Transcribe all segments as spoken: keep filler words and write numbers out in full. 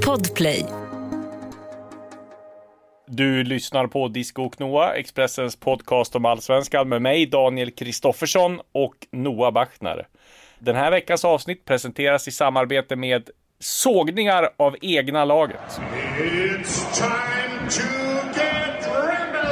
Podplay. Du lyssnar på Disco och Noah, Expressens podcast om allsvenskan med mig, Daniel Kristoffersson och Noah Bachner. Den här veckans avsnitt presenteras i samarbete med sågningar av egna laget. It's time to get rebel!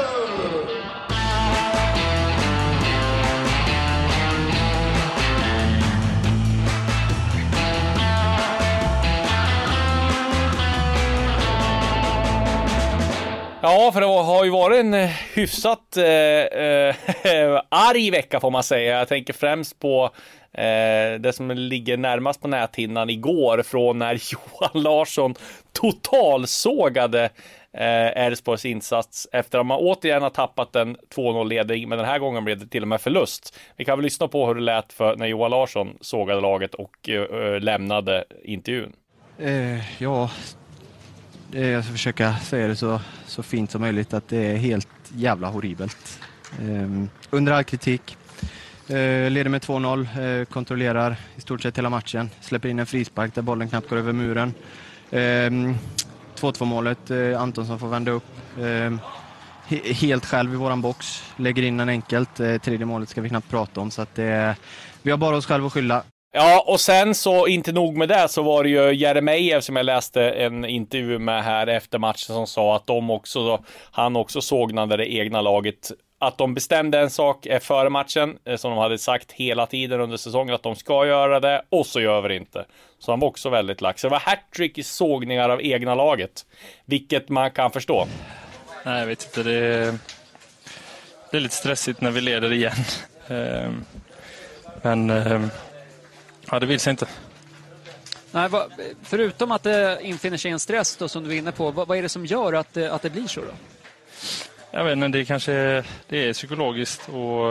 Ja, för det har ju varit en hyfsat eh, eh, arg vecka får man säga. Jag tänker främst på eh, det som ligger närmast på näthinnan igår från när Johan Larsson totalsågade Elfsborgs eh, insats efter att man återigen har tappat en två noll-ledning, men den här gången blev det till och med förlust. Vi kan väl lyssna på hur det lät för när Johan Larsson sågade laget och eh, lämnade intervjun. Eh, ja... Jag ska försöka säga det så, så fint som möjligt att det är helt jävla horribelt. Um, under all kritik. Uh, leder med två noll, uh, kontrollerar i stort sett hela matchen. Släpper in en frispark där bollen knappt går över muren. Um, två två målet, uh, Antonsson får vända upp. Um, he- helt själv i våran box. Lägger in en enkelt. Uh, tredje målet ska vi knappt prata om. Så att uh, vi har bara oss själva att skylla. Ja, och sen så, inte nog med det, så var det ju Jeremejeff som jag läste en intervju med här efter matchen som sa att de också, han också sågnade det egna laget. Att de bestämde en sak före matchen, som de hade sagt hela tiden under säsongen att de ska göra det, och så gör vi det inte. Så han var också väldigt lax. Så det var hattrick i sågningar av egna laget, vilket man kan förstå. Nej, jag vet inte, det är, det är lite stressigt när vi leder igen. Men... Ja, det vill sig inte. Nej, vad, förutom att det infinner sig en stress då, som du är inne på, vad, vad är det som gör att det, att det blir så då? Jag vet inte, det kanske det är psykologiskt och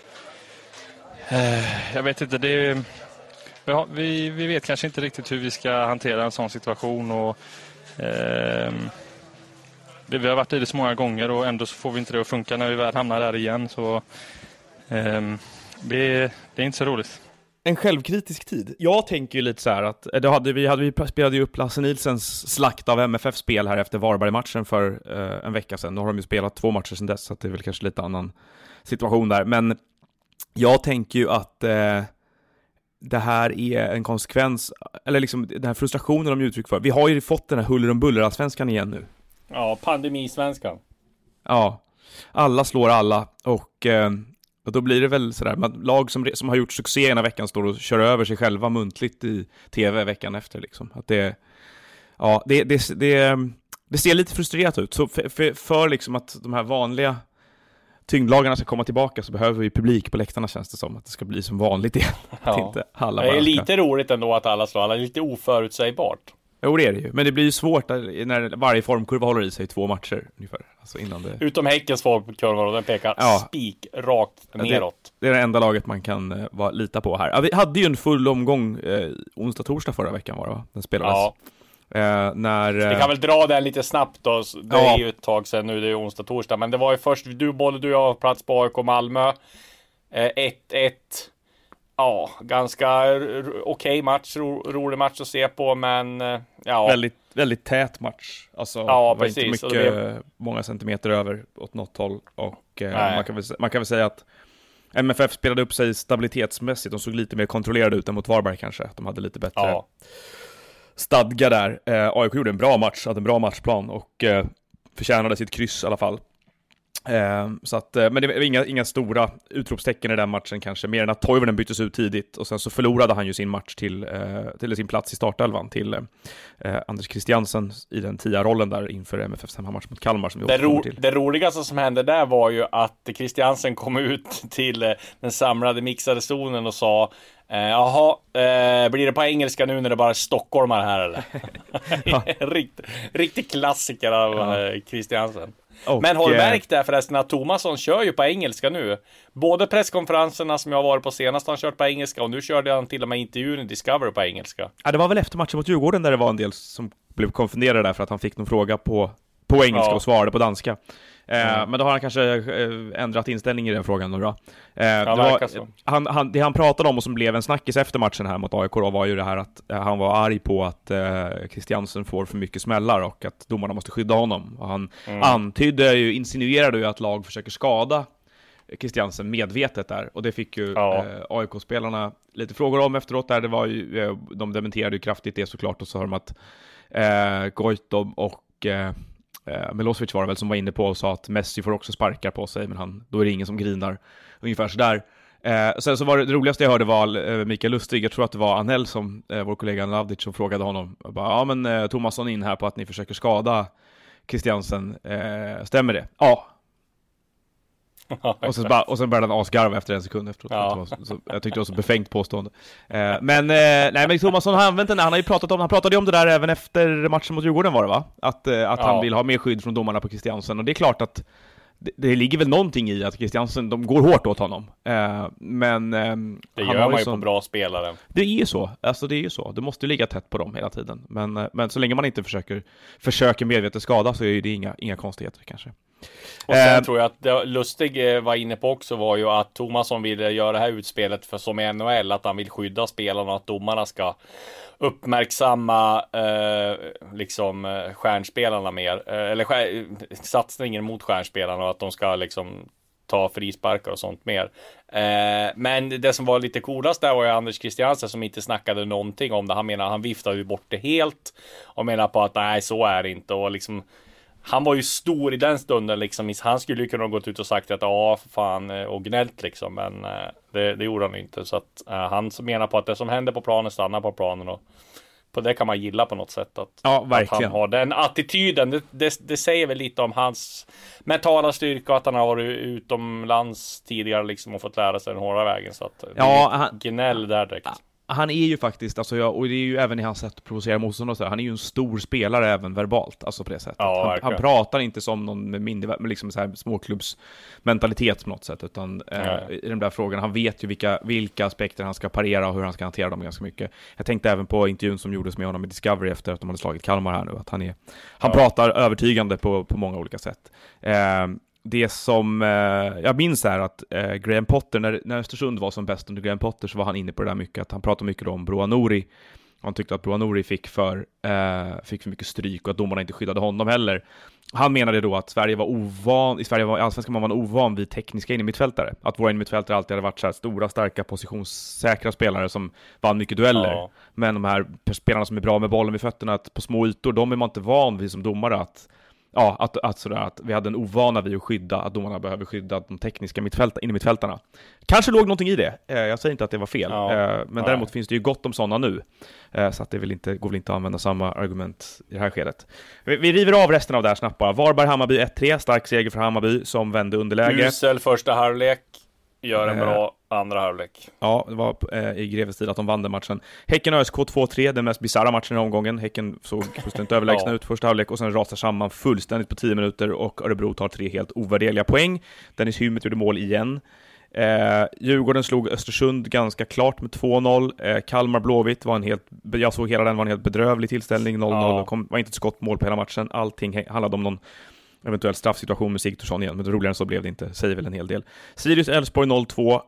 eh, jag vet inte, det är, vi, har, vi, vi vet kanske inte riktigt hur vi ska hantera en sån situation och eh, vi, vi har varit i det så många gånger och ändå så får vi inte det att funka när vi väl hamnar där igen, så eh, det, det är inte så roligt. En självkritisk tid. Jag tänker ju lite så här att då hade vi, hade vi spelade ju upp Lasse Nilsens slakt av M F F-spel här efter Varberg-matchen för eh, en vecka sedan. Då har de ju spelat två matcher sedan dess, så att det är väl kanske lite annan situation där. Men jag tänker ju att eh, det här är en konsekvens, eller liksom den här frustrationen de uttryck för. Vi har ju fått den här huller om buller-svenskan igen nu. Ja, pandemisvenskan. Ja, alla slår alla och... Eh, Och då blir det väl sådär, man, lag som, som har gjort succé ena veckan står och kör över sig själva muntligt i tv veckan efter liksom. Att det, ja, det, det, det, det ser lite frustrerat ut. Så för, för, för liksom att de här vanliga tyngdlagarna ska komma tillbaka så behöver vi publik på läktarna, känns det som. Att det ska bli som vanligt igen. Ja. Att inte alla det är ska... lite roligt ändå att alla slår alla, lite oförutsägbart. Jo, det är det ju. Men det blir ju svårt när varje formkurva håller i sig i två matcher ungefär. Alltså innan det... Utom Häckens formkurva, och den pekar ja. spik rakt neråt. Det, det är det enda laget man kan uh, vara, lita på här. Ja, vi hade ju en full omgång uh, onsdag-torsdag förra veckan var det, va? Den spelades. Ja. Uh, när, uh... Vi kan väl dra den lite snabbt då. Det ja. är ju ett tag sedan nu, det är onsdag-torsdag. Men det var ju först, du, både du och jag har plats på A I K Malmö. Uh, ett ett. Ja, ganska r- okej okay match, ro- rolig match att se på, men ja. Väldigt, väldigt tät match. Alltså, ja, var precis. inte mycket, blev... många centimeter över åt något håll. Och eh, man, kan väl, man kan väl säga att M F F spelade upp sig stabilitetsmässigt. De såg lite mer kontrollerade ut än mot Varberg kanske. De hade lite bättre ja. stadga där. Eh, A I K gjorde en bra match, hade en bra matchplan och eh, förtjänade sitt kryss i alla fall. Eh, så att, eh, men det var inga, inga stora utropstecken i den matchen kanske, mer än att Toivonen byttes ut tidigt och sen så förlorade han ju sin match till, eh, till sin plats i startelvan till eh, Anders Christiansen i den tia-rollen där inför M F F:s hemmamatch mot Kalmar som vi det, ro- till. det roligaste som hände där var ju att Christiansen kom ut till eh, den samlade mixade zonen och sa eh, jaha, eh, blir det på engelska nu när det bara är stockholmare här eller? Ja. Rikt, riktig klassiker av ja. eh, Christiansen. Och, men håll märkt där förresten att Tomasson kör ju på engelska nu. Både presskonferenserna som jag har varit på senast han kört på engelska, och nu körde han till och med intervjun i Discovery på engelska. Ja, det var väl efter matchen mot Djurgården där det var en del som blev konfunderade där för att han fick någon fråga på, på engelska ja. och svarade på danska. Eh, mm. Men då har han kanske eh, ändrat inställning i den frågan nu då. Eh, ja, det, var, han, han, det han pratade om och som blev en snackis efter matchen här mot A I K då, var ju det här att eh, han var arg på att eh, Christiansen får för mycket smällar och att domarna måste skydda honom. Och han mm. antydde ju, insinuerade ju att lag försöker skada Christiansen medvetet där, och det fick ju ja. eh, A I K-spelarna lite frågor om efteråt där. Det var ju, eh, de dementerade ju kraftigt det såklart, och så har de att eh, Goitom och eh, Milosevic var det väl som var inne på och sa att Messi får också sparkar på sig, men han, då är det ingen som grinar, ungefär sådär. Eh, sen så var det, det roligaste jag hörde var eh, Mikael Lustig, jag tror att det var Anel som, eh, vår kollega Lavdic, som frågade honom, bara, ja men eh, Thomasson in här på att ni försöker skada Christiansen, eh, stämmer det? Ja. och, så bara, och sen började han asgarva efter en sekund efteråt. Ja. Så, så, jag tyckte det var så befängt påstående. Eh, men, eh, nej, men Thomasson har använt den. Han har ju pratat om, han pratade om det där även efter matchen mot Djurgården var det va? Att, eh, att ja. han vill ha mer skydd från domarna på Christiansen. Och det är klart att det, det ligger väl någonting i att Christiansen, de går hårt åt honom. Eh, men eh, det gör man ju som, på bra spelare. Det är ju så. Alltså det är ju så. Du måste ju ligga tätt på dem hela tiden. Men, eh, men så länge man inte försöker, försöker medvetet skada, så är det inga, inga konstigheter kanske. Och sen eh, tror jag att det Lustig var inne på också var ju att Thomasson ville göra det här utspelet för som i N H L, att han vill skydda spelarna och att domarna ska uppmärksamma eh, liksom stjärnspelarna mer, eh, eller skär, satsningen mot stjärnspelarna, och att de ska liksom ta frisparkar och sånt mer. Eh, men det som var lite coolast där var ju Anders Christiansen som inte snackade någonting om det. Han menar, han viftade ju bort det helt och menar på att nej, så är det inte, och liksom han var ju stor i den stunden liksom. Han skulle ju kunna ha gått ut och sagt att ja, för fan, och gnällt liksom, men det, det gjorde han inte. Så att uh, han menar på att det som händer på planen stannar på planen, och på det kan man gilla på något sätt att, ja, verkligen. Att han har den attityden. Det, det, det säger väl lite om hans mentala styrka, att han har varit utomlands tidigare liksom och fått lära sig den hårda vägen, så att ja, han, gnäll där direkt. Han är ju faktiskt, alltså jag, och det är ju även i hans sätt att provocera motståndare och så, han är ju en stor spelare även verbalt, alltså på det sättet. Ja, han, han pratar inte som någon med mindre, med liksom så här småklubbsmentalitet på något sätt, utan eh, i de där frågorna, han vet ju vilka, vilka aspekter han ska parera och hur han ska hantera dem ganska mycket. Jag tänkte även på intervjun som gjordes med honom i Discovery efter att de hade slagit Kalmar här nu, att han är, han ja. pratar övertygande på, på många olika sätt. Eh, Det som eh, jag minns är att eh, Graham Potter, när, när Östersund var som bäst under Graham Potter, så var han inne på det där mycket, att han pratade mycket om Broa Nouri. Han tyckte att Broa Nouri fick för, eh, fick för mycket stryk och att domarna inte skyddade honom heller. Han menade då att Sverige var ovan, i Sverige var, i allsvenskan man var ovan vid tekniska innermittfältare. Att våra innermittfältare alltid hade varit så här stora, starka, positionssäkra spelare som vann mycket dueller. Ja. Men de här spelarna som är bra med bollen vid fötterna, att på små ytor, de är man inte van vid som domare att Ja, att, att, sådär, att vi hade en ovana vid att skydda, att domarna behöver skydda de tekniska mittfälta, in i mittfältarna. Kanske låg någonting i det, eh, jag säger inte att det var fel, ja, eh, men nej. Däremot finns det ju gott om sådana nu, eh, så att det vill inte, går väl inte att använda samma argument i det här skedet. Vi, vi river av resten av det här snabbt bara. Varberg-Hammarby ett tre, stark seger för Hammarby som vände underläge. Usel första halvlek, gör en bra andra halvlek. Ja, det var eh, i Greves tid att de vann den matchen. Häcken ÖSK två tre, den mest bizarra matchen i omgången. Häcken såg fullständigt överlägsna ja. ut första halvlek och sen rasar samman fullständigt på tio minuter och Örebro tar tre helt ovärderliga poäng. Dennis Hymmet gjorde mål igen. Eh, Djurgården slog Östersund ganska klart med två noll. Eh, Kalmar Blåvitt var en helt, jag såg hela den, var en helt bedrövlig tillställning. noll noll, ja. kom, var inte ett skottmål på hela matchen. Allting handlade om någon eventuell straffsituation med Sigthorsson igen, men roligare än så blev det inte, säger väl en hel del. Sirius Elfsborg noll två,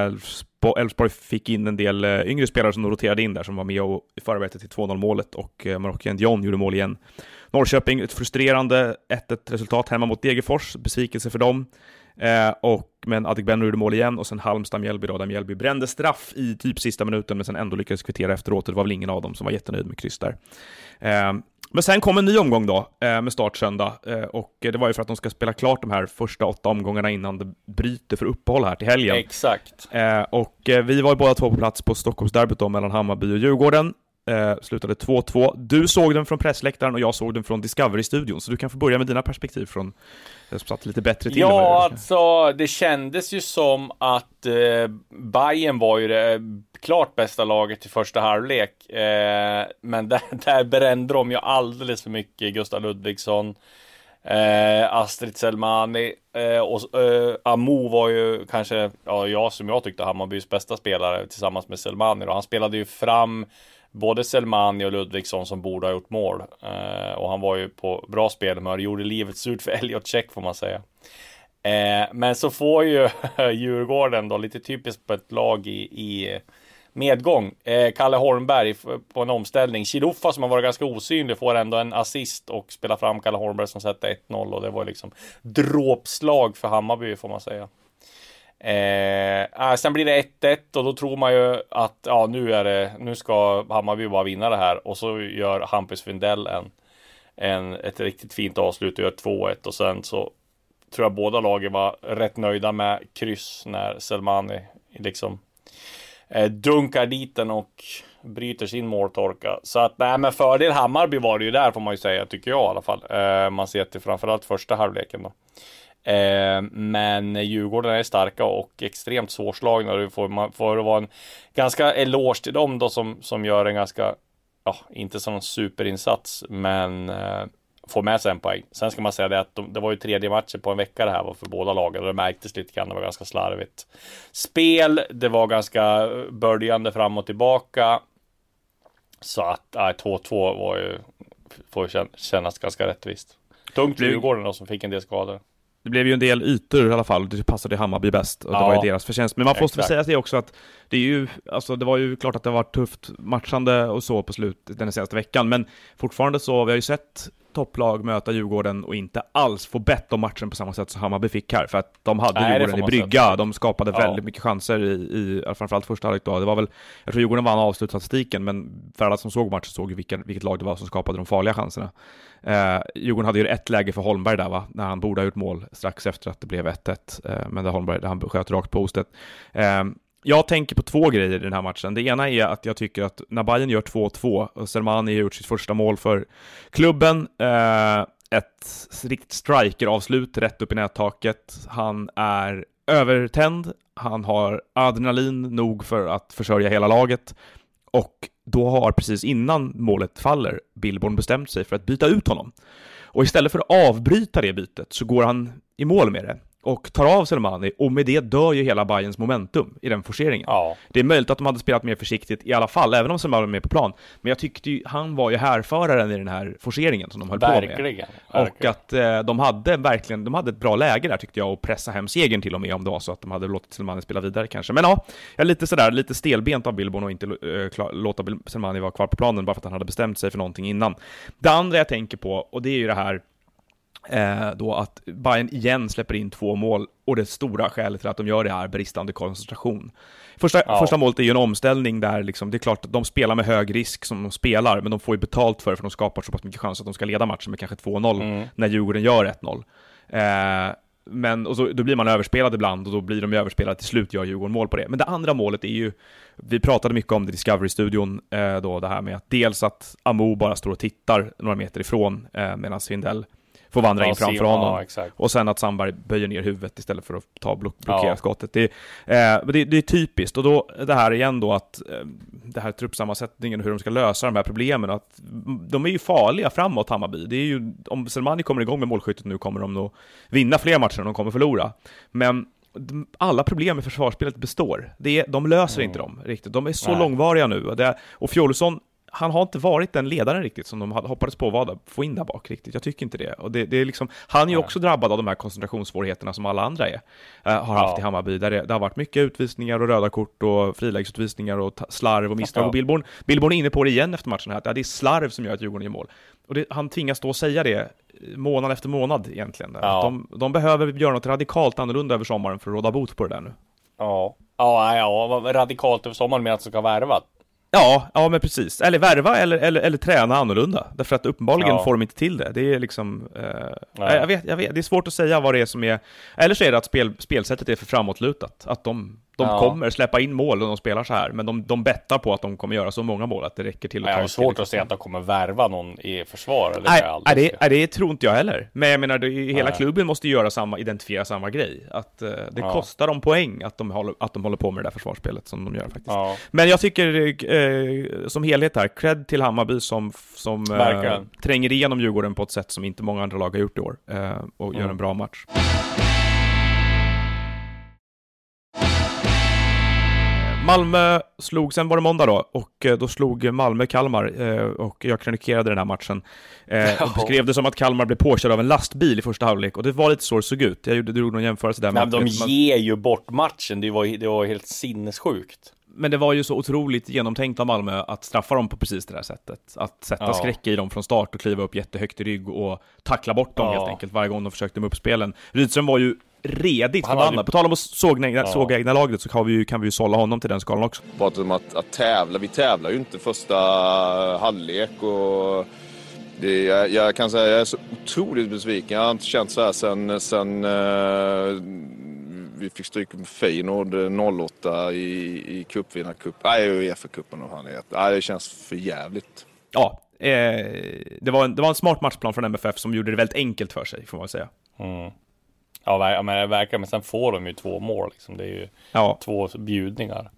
Elfsborg fick in en del yngre spelare som roterade in där, som var med och i förarbetet till två noll målet, och Marockan Dion gjorde mål igen. Norrköping, ett frustrerande ett ett resultat hemma mot Degerfors, besvikelse för dem. Eh, och, men Adegbenro gjorde mål igen, och sen Halmstad-Mjällby då, där Mjällby brände straff i typ sista minuten, men sen ändå lyckades kvittera efteråt. Det var väl ingen av dem som var jättenöjd med kryss där. Eh, Men sen kom en ny omgång då, eh, med start söndag, eh, och det var ju för att de ska spela klart de här första åtta omgångarna innan det bryter för uppehåll här till helgen. Exakt. Eh, och eh, vi var ju båda två på plats på Stockholmsderbyt då, mellan Hammarby och Djurgården. Eh, slutade två två. Du såg den från pressläktaren och jag såg den från Discovery-studion, så du kan få börja med dina perspektiv från jag satt lite bättre till. Ja, alltså det kändes ju som att eh, Bayern var ju det klart bästa laget i första halvlek, eh, men där, där brände de ju alldeles för mycket. Gustav Ludvigsson, eh, Astrid Selmani eh, och eh, Amo var ju kanske, ja, jag som jag tyckte Hammarbys bästa spelare tillsammans med Selmani, och han spelade ju fram både Selmani och Ludvigsson som borde ha gjort mål. Eh, och han var ju på bra spelhumör, gjorde livet surt för Elliot Check får man säga. Eh, men så får ju Djurgården då, lite typiskt på ett lag i, i medgång. Eh, Kalle Holmberg på en omställning. Chiluffa som har varit ganska osynlig får ändå en assist och spelar fram Kalle Holmberg som sätter ett noll. Och det var liksom dråpslag för Hammarby får man säga. Eh, sen blir det ett ett och då tror man ju att ja, nu, är det, nu ska Hammarby bara vinna det här. Och så gör Hampus Findell en, en, ett riktigt fint avslut och gör två ett. Och sen så tror jag båda lagen var rätt nöjda med kryss när Selmani liksom eh, dunkar dit den och bryter sin måltorka. Så att nej, men fördel Hammarby var det ju där får man ju säga, tycker jag i alla fall. Eh, man ser till framförallt första halvleken då. Eh, men Djurgården är starka och extremt svårslagna. Det får, man, får det vara en ganska eloge till dem då som, som gör en ganska, ja, inte som en superinsats, men eh, får med sig en poäng. Sen ska man säga det att de, det var ju tredje matchen på en vecka det här var för båda lagen och det märktes lite grann, det var ganska slarvigt spel, det var ganska börjande fram och tillbaka, så att äh, två två var ju, får kännas ganska rättvist. Tungt för Djurgården då, som fick en del skador. Det blev ju en del ytor i alla fall, det passade Hammarby bäst och det ja, var ju deras förtjänst. Men man måste väl säga det också att det är ju, alltså det var ju klart att det var tufft matchande och så på slutet den senaste veckan, men fortfarande så, vi har ju sett topplag möta Djurgården och inte alls få bett om matchen på samma sätt som Hammarby fick här, för att de hade Nej, Djurgården i brygga, säga. De skapade ja. väldigt mycket chanser i, i framförallt första halvlek då. Det var väl, jag tror Djurgården vann avslutstatistiken, men för alla som såg matchen såg ju vilka, vilket lag det var som skapade de farliga chanserna. Eh, Djurgården hade ju ett läge för Holmberg där va, när han borde ha gjort mål strax efter att det blev ett ett, eh, men det Holmberg, han sköt rakt på postet. Eh, Jag tänker på två grejer i den här matchen. Det ena är att jag tycker att när Bayern gör två två och Selmani har gjort sitt första mål för klubben, eh, ett riktigt striker-avslut rätt upp i nättaket. Han är övertänd, han har adrenalin nog för att försörja hela laget och då har precis innan målet faller Billborn bestämt sig för att byta ut honom. Och istället för att avbryta det bytet så går han i mål med det och tar av Selmani, och med det dör ju hela Bayerns momentum i den forceringen. Ja. Det är möjligt att de hade spelat mer försiktigt i alla fall, även om Selmani var med på plan. Men jag tyckte ju, han var ju härföraren i den här forceringen som de höll verkligen, på med. Verkligen. Och att eh, de hade verkligen, de hade ett bra läge där tyckte jag, och pressa hem segern till och med, om det var så att de hade låtit Selmani spela vidare kanske. Men ja, jag är lite sådär, lite stelbent av Billborn och inte äh, klar, låta Selmani vara kvar på planen bara för att han hade bestämt sig för någonting innan. Det andra jag tänker på, och det är ju det här Eh, då att Bayern igen släpper in två mål, och det stora skälet till att de gör det är bristande koncentration. Första, ja. första målet är ju en omställning där liksom, det är klart att de spelar med hög risk som de spelar, men de får ju betalt för det, för de skapar så pass mycket chans att de ska leda matchen med kanske två noll mm. när Djurgården gör ett noll. Eh, men och så, då blir man överspelad ibland, och då blir de överspelade till slut, gör Djurgården mål på det. Men det andra målet är ju, vi pratade mycket om det i Discovery-studion eh, då, det här med att dels att Amo bara står och tittar några meter ifrån eh, medan Svindell får vandra in framför honom. Ja, och sen att Sandberg böjer ner huvudet istället för att ta block- blockera ja. skottet. Det, eh, det, det är typiskt. Och då det här igen då att eh, det här truppsammansättningen, hur de ska lösa de här problemen, att de är ju farliga framåt Hammarby. Det är ju, om Selmani kommer igång med målskyttet nu kommer de nog vinna fler matcher än de kommer förlora. Men alla problem med försvarsspelet består. Det är, de löser mm. inte dem riktigt. De är så Nej. långvariga nu. Och, det, och Fjolosson, han har inte varit den ledaren riktigt som de hoppades på att få in där bak riktigt. Jag tycker inte det. Och det, det är liksom, han är ju också drabbad av de här koncentrationssvårigheterna som alla andra är, uh, har haft ja. i Hammarby. Där det, det har varit mycket utvisningar och röda kort och friläggsutvisningar och t- slarv och misstag. Ja. Och Billborn, Billborn är inne på det igen efter matchen här. Att ja, det är slarv som gör att Djurgården gör mål. Och det, han tvingas stå och säga det månad efter månad egentligen. Ja. De, de behöver göra något radikalt annorlunda över sommaren för att råda bot på det där nu. Ja, ja, ja radikalt över sommaren med att det ska värva. Ja, ja men precis. Eller värva eller, eller, eller träna annorlunda. Därför att uppenbarligen ja. får de inte till det. Det är liksom... Eh, jag, vet, jag vet, det är svårt att säga vad det är som är... Eller så är det att spel, spelsättet är för framåtlutat. Att de, de ja. kommer släppa in mål och de spelar så här. Men de, de bettar på att de kommer göra så många mål att det räcker till att ja, ta... Det är svårt till, att se att de kommer värva någon i försvar. Eller nej, nej, det, nej, det tror inte jag heller. Men jag menar, det, hela nej. klubben måste göra samma, identifiera samma grej. Att eh, det ja. kostar dem poäng att de, håller, att de håller på med det där försvarsspelet som de gör faktiskt. Ja. Men jag tycker... Eh, som helhet här, cred till Hammarby som, som eh, tränger igenom Djurgården på ett sätt som inte många andra lag har gjort i år eh, och mm. gör en bra match. Malmö slog, sen var det måndag då, och då slog Malmö Kalmar, och jag kronikerade den här matchen och beskrev det som att Kalmar blev påkörd av en lastbil i första halvlek, och det var lite så det såg ut. Jag gjorde, du gjorde någon jämförelse där med. Nej, de ger ju bort matchen, det var, det var helt sinnessjukt. Men det var ju så otroligt genomtänkt av Malmö att straffa dem på precis det där sättet. Att sätta ja. skräck i dem från start och kliva upp jättehögt i rygg och tackla bort dem ja. helt enkelt varje gång de försökte med uppspelen. Rydström var ju redigt förbannad. Ju... På tal om att såga egna, ja. såga egna laget så kan vi ju, kan vi ju sålla honom till den skalan också. Pratar om att, att tävla. Vi tävlar ju inte första halvlek och det, jag, jag kan säga jag är så otroligt besviken. Jag har inte känt så här sen, sen uh, vi fick stryk med Feyenoord noll åtta i, i cupvinnarcup. Nej, U E F A-cupen och han är. Nej, det känns för jävligt. Ja, eh, det, var en, det var en smart matchplan från M F F som gjorde det väldigt enkelt för sig, får man säga. Mm. Ja, men det verkar, men sen får de ju två mål liksom. Det är ju ja. två bjudningar.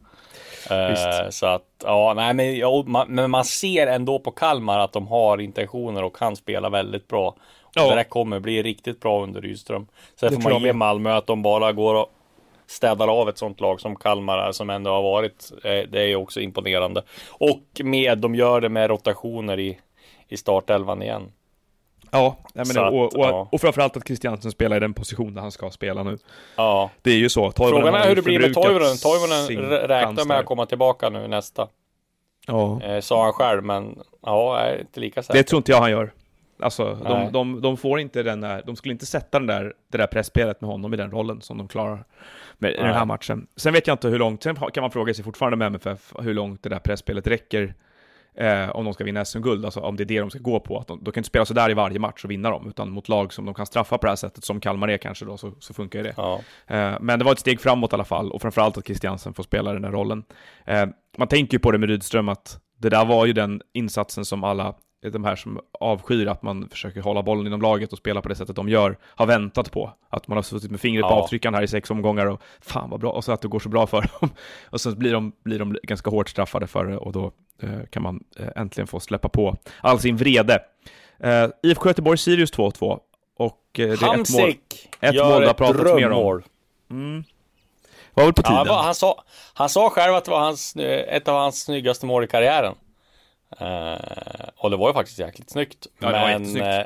Uh, så att, ja, nej, men, ja, man, men man ser ändå på Kalmar att de har intentioner och kan spela väldigt bra. Ja. Det där kommer bli riktigt bra under Rydström. Sen det får man ge Malmö att de bara går och städar av ett sånt lag som Kalmar som ändå har varit. Det är ju också imponerande. Och med, de gör det med rotationer i, i startelvan igen. Ja, men det, och, och, ja. och framförallt att Christiansen spelar i den position där han ska spela nu. Ja. Det är ju så. Toivonen Frågan är hur det blir med Toivonen. Toivonen räknar med att komma tillbaka nu nästa. Ja. Eh, sa han själv, men ja, är inte lika säker. Det tror inte jag han gör. Alltså, de, de, de får inte den där, de skulle inte sätta den där, det där pressspelet med honom i den rollen som de klarar med i den här matchen. Sen vet jag inte hur långt, sen kan man fråga sig fortfarande med M F F hur långt det där pressspelet räcker. Eh, om de ska vinna S M-guld, alltså om det är det de ska gå på, att de, de kan inte spela så där i varje match och vinna dem, utan mot lag som de kan straffa på det här sättet, som Kalmar är kanske då, så, så funkar ju det. Ja. Eh, men det var ett steg framåt i alla fall, och framförallt att Christiansen får spela den här rollen. Eh, man tänker ju på det med Rydström, att det där var ju den insatsen som alla de här som avskyr att man försöker hålla bollen inom laget och spela på det sättet de gör, har väntat på. Att man har suttit med fingret på ja. avtryckaren här i sex omgångar och fan vad bra, och så att det går så bra för dem. Och så blir de, blir de ganska hårt straffade för det, och då eh, kan man eh, äntligen få släppa på all sin vrede. Eh, I F K Göteborg Sirius två två, och eh, det är Hamsik ett mål. Ett gör mål ett drömmål. Mm. Var väl på tiden. Ja, han, sa, han sa själv att det var hans, ett av hans snyggaste mål i karriären. Uh, och det var ju faktiskt jäkligt snyggt. Ja, men uh,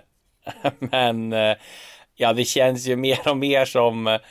men uh, ja, det känns ju mer och mer som uh,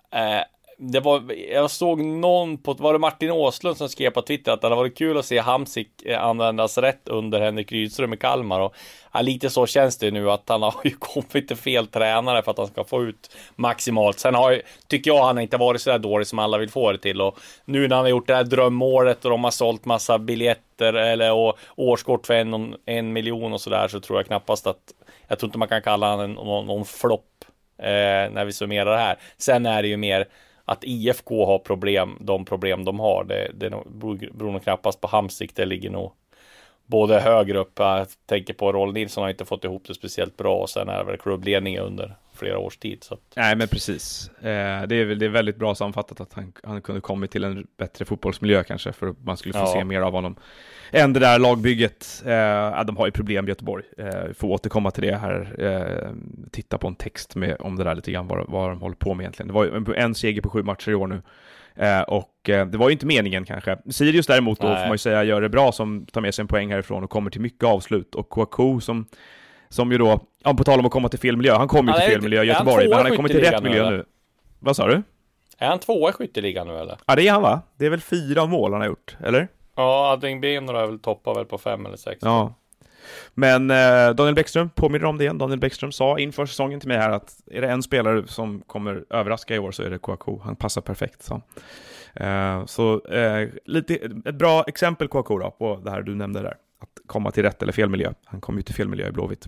det var, jag såg någon på, var det Martin Åslund som skrev på Twitter att det hade varit kul att se Hamsik användas rätt under Henrik Rydström i Kalmar, och ja, lite så känns det nu, att han har ju kommit till fel tränare för att han ska få ut maximalt. Sen har ju, tycker jag, han inte varit så där dålig som alla vill få det till, och nu när han har gjort det här drömmålet och de har sålt massa biljetter eller och årskort för en, en miljon och sådär, så tror jag knappast att, jag tror inte man kan kalla han en, någon, någon flopp eh, när vi summerar det här. Sen är det ju mer att I F K har problem, de problem de har, det, det beror nog knappast på Hamsik. Det ligger nog både högre upp. Jag tänker på Roll Nilsson har inte fått ihop det speciellt bra, och sen är det väl klubbledningen under flera års tid. Så att... Nej, men precis. Eh, det, är väl, det är väldigt bra sammanfattat att han, han kunde kommit till en bättre fotbollsmiljö kanske, för att man skulle få ja. se mer av honom. Än det där lagbygget. Eh, de har ju problem i Göteborg. Eh, får återkomma till det här. Eh, titta på en text med, om det där lite grann, vad, vad de håller på med egentligen. Det var ju en seger på sju matcher i år nu. Eh, och eh, det var ju inte meningen kanske. Sirius däremot då, får man ju säga, gör det bra, som tar med sig en poäng härifrån och kommer till mycket avslut. Och Kouakou som, som ju då, ja, på tal om att komma till fel miljö, han kommer ju till fel miljö i Göteborg, men han har kommit till rätt miljö nu. nu. Vad sa du? Är han tvåa i skytteligan nu eller? Ja, det är han, va? Det är väl fyra mål han har gjort, eller? Ja, Adingben har väl toppat väl på fem eller sex. Ja. Men eh, Daniel Bäckström, påminner om det igen. Daniel Bäckström sa inför säsongen till mig här att är det en spelare som kommer överraska i år, så är det Kouakou. Han passar perfekt, så. Eh, så eh, lite, ett bra exempel Kouakou då, på det här du nämnde där. Att komma till rätt eller fel miljö. Han kom ju till fel miljö i Blåvitt.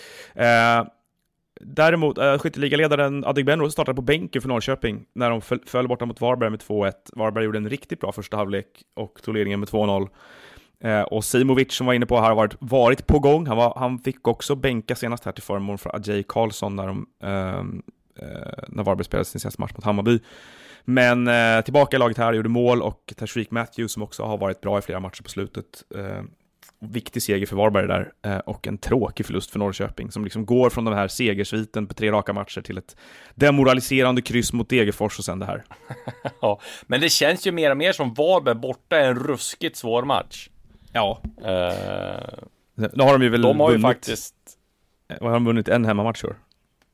Eh, däremot, eh, skytteligaledaren Adegbenro startade på bänken för Norrköping när de föll, föll borta mot Varberg med två ett. Varberg gjorde en riktigt bra första halvlek och tog ledningen med två noll. Eh, och Simovic som var inne på har varit, varit på gång. Han, var, han fick också bänka senast här till förmån för Ajay Karlsson när, de, eh, eh, när Varberg spelade sin senaste match mot Hammarby. Men eh, tillbaka i laget här, gjorde mål, och Tashreeq Matthews som också har varit bra i flera matcher på slutet. Eh, viktig seger för Varberg där eh, och en tråkig förlust för Norrköping som liksom går från den här segersviten på tre raka matcher till ett demoraliserande kryss mot Degerfors och sen det här. Ja, men det känns ju mer och mer som Varberg borta är en ruskigt svår match. Ja. Uh, nu har de ju väl de har vunnit, ju faktiskt och har de vunnit en hemmamatch år.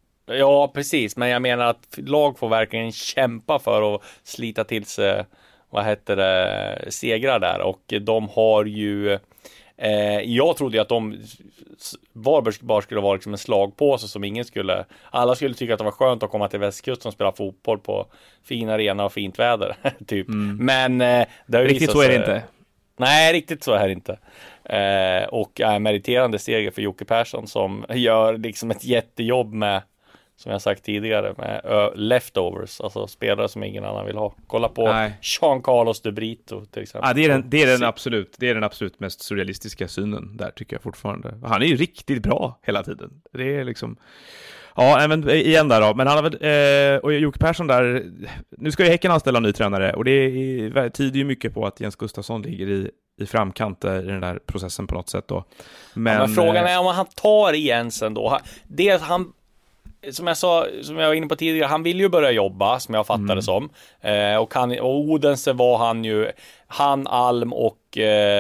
Ja, precis, men jag menar att lag får verkligen kämpa för att slita till sig, vad heter det, segrar där, och de har ju eh, jag trodde ju att de Varberg bara skulle vara liksom en slagpåse som ingen skulle, alla skulle tycka att det var skönt att komma till västkusten och spela fotboll på fin arena och fint väder typ, mm. men eh, det har ju riktigt så är det inte. Nej, riktigt så är det inte. Eh, och är meriterande seger för Jocke Persson som gör liksom ett jättejobb med, som jag sagt tidigare, med uh, leftovers, alltså spelare som ingen annan vill ha. Kolla på Nej. Jean Carlos de Brito till exempel. Ja, det är den, det är den absolut, det är den absolut mest surrealistiska synen där, tycker jag fortfarande. Han är ju riktigt bra hela tiden. Det är liksom, ja, men igen där då, men han har väl, eh, och Jocke Persson där, nu ska ju Häcken anställa en ny tränare, och det är, tyder ju mycket på att Jens Gustafsson ligger i i framkant i den där processen på något sätt då. Men, ja, men frågan är om han tar Jensen då. Det han, som jag sa, som jag var inne på tidigare, han vill ju börja jobba, som jag fattade mm. som. Eh, och, han, och Odense var han ju, han, Alm och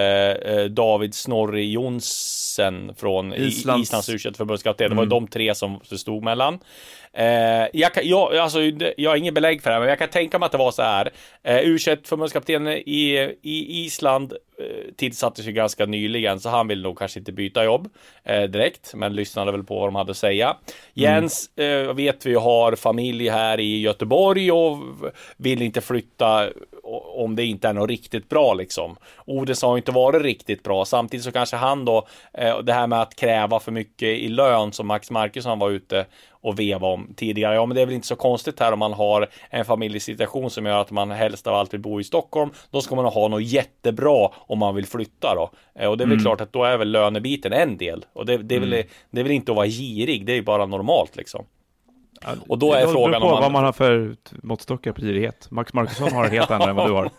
eh, David Snorri Jonsen från Islands, Islands U tjugoett-förbundskapten. Mm. Det var de tre som stod mellan. Eh, jag, kan, jag, alltså, jag har ingen belägg för det här, men jag kan tänka mig att det var så här. Eh, U tjugoett-förbundskapten i, i Island eh, tillsattes ju ganska nyligen, så han vill nog kanske inte byta jobb eh, direkt, men lyssnade väl på vad de hade att säga. Jens eh, vet vi har familj här i Göteborg och vill inte flytta om det inte är något riktigt bra liksom. Odense har inte varit riktigt bra. Samtidigt så kanske han då, eh, det här med att kräva för mycket i lön som Max Markusson var ute och veva om tidigare. Ja, men det är väl inte så konstigt här om man har en familjesituation som gör att man helst av allt vill bo i Stockholm. Då ska man ha något jättebra om man vill flytta då. Eh, och det är väl mm. klart att då är väl lönebiten en del. Och det, det, är väl, mm. det är väl inte att vara girig, det är ju bara normalt liksom. Ja, och då är frågan om man... vad man har för måttstockar på girighet. Max Markusson har helt andra än vad du har.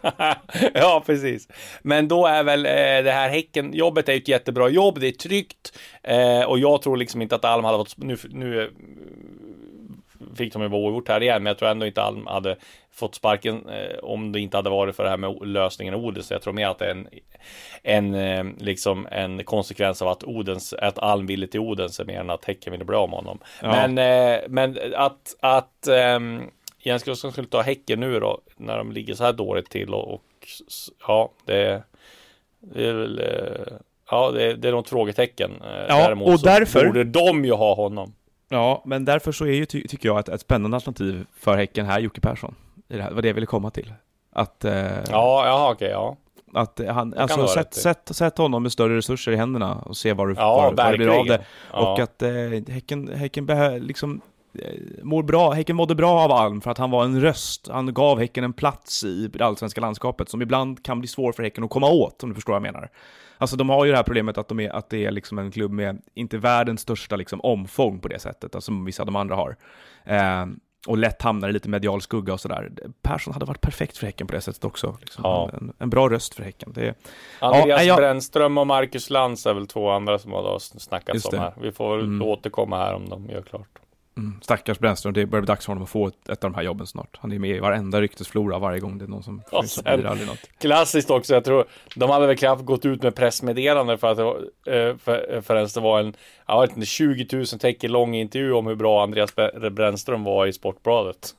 Ja, precis. Men då är väl eh, det här Häcken, jobbet är ett jättebra jobb, det är tryggt. Eh, och jag tror liksom inte att Alm hade fått... Nu, nu fick de ju vara ogjort här igen, men jag tror ändå inte Alm hade fått sparken eh, om det inte hade varit för det här med lösningen av Odense. Jag tror mer att det är en, en, eh, liksom en konsekvens av att, Odens, att Alm ville till Odense mer än att Häcken ville bli av med honom. Ja. Men, eh, men att, att eh, Jens Gustafsson skulle ta Häcken nu då, när de ligger så här dåligt till och, och ja, det, det är väl eh, ja, det, det är något frågetecken. Ja, däremot och därför borde de ju ha honom. Ja, men därför så är ju, ty- tycker jag, att ett spännande alternativ för Häcken här, Jocke Persson. Det var det jag ville komma till. Att, eh, ja, ja, okej, ja. Att han, alltså, sätt, sätt, sätt honom med större resurser i händerna och se vad du, ja, vad, vad det blir av det. Ja. Och att eh, Häcken, häcken behö, liksom, eh, mår bra. Häcken mådde bra av Alm för att han var en röst. Han gav Häcken en plats i det allsvenska landskapet som ibland kan bli svår för Häcken att komma åt, om du förstår vad jag menar. Alltså de har ju det här problemet att, de är, att det är liksom en klubb med inte världens största liksom omfång på det sättet, alltså, som vissa av de andra har. Eh, och lätt hamnar i lite medial skugga och sådär. Persson hade varit perfekt för Häcken på det sättet också. Liksom. Ja. En, en bra röst för Häcken. Det är, Andreas ja, jag... Brännström och Marcus Lantz är väl två andra som har snackats om här. Vi får mm. återkomma här om de gör klart. Mm, stackars Brännström, det börjar bli dags för honom att få ett, ett av de här jobben snart. Han är med i varenda ryktesflora varje gång det är någon som ja, så blir det aldrig något. Klassiskt också, jag tror de hade väl knappt gått ut med pressmeddelande för att det var, för, förrän det var en jag vet inte, tjugo tusen tecken lång intervju om hur bra Andreas Brännström var i Sportbladet.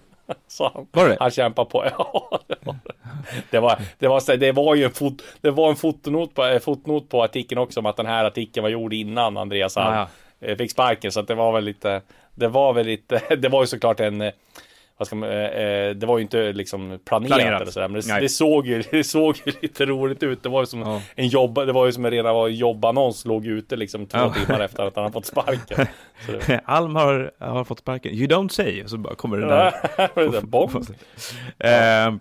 Så han, var det? han kämpar på. Ja, det var det. Var, det, var, det var ju en, fot, det var en fotnot, på, fotnot på artikeln också om att den här artikeln var gjord innan Andreas ah, ja. fick sparken, så att det var väl lite det var väl lite det var ju såklart en vad ska man, eh, det var ju inte liksom planerat, planerat. Eller sådär, men det, det såg ju det såg ju lite roligt ut. Det var ju som ja. en jobb, det var ju som en redan var jobbannons låg ute liksom två ja. timmar efter att han har fått sparken. Så Alm har, har fått sparken. You don't say, så bara kommer det där. det bomb. eh,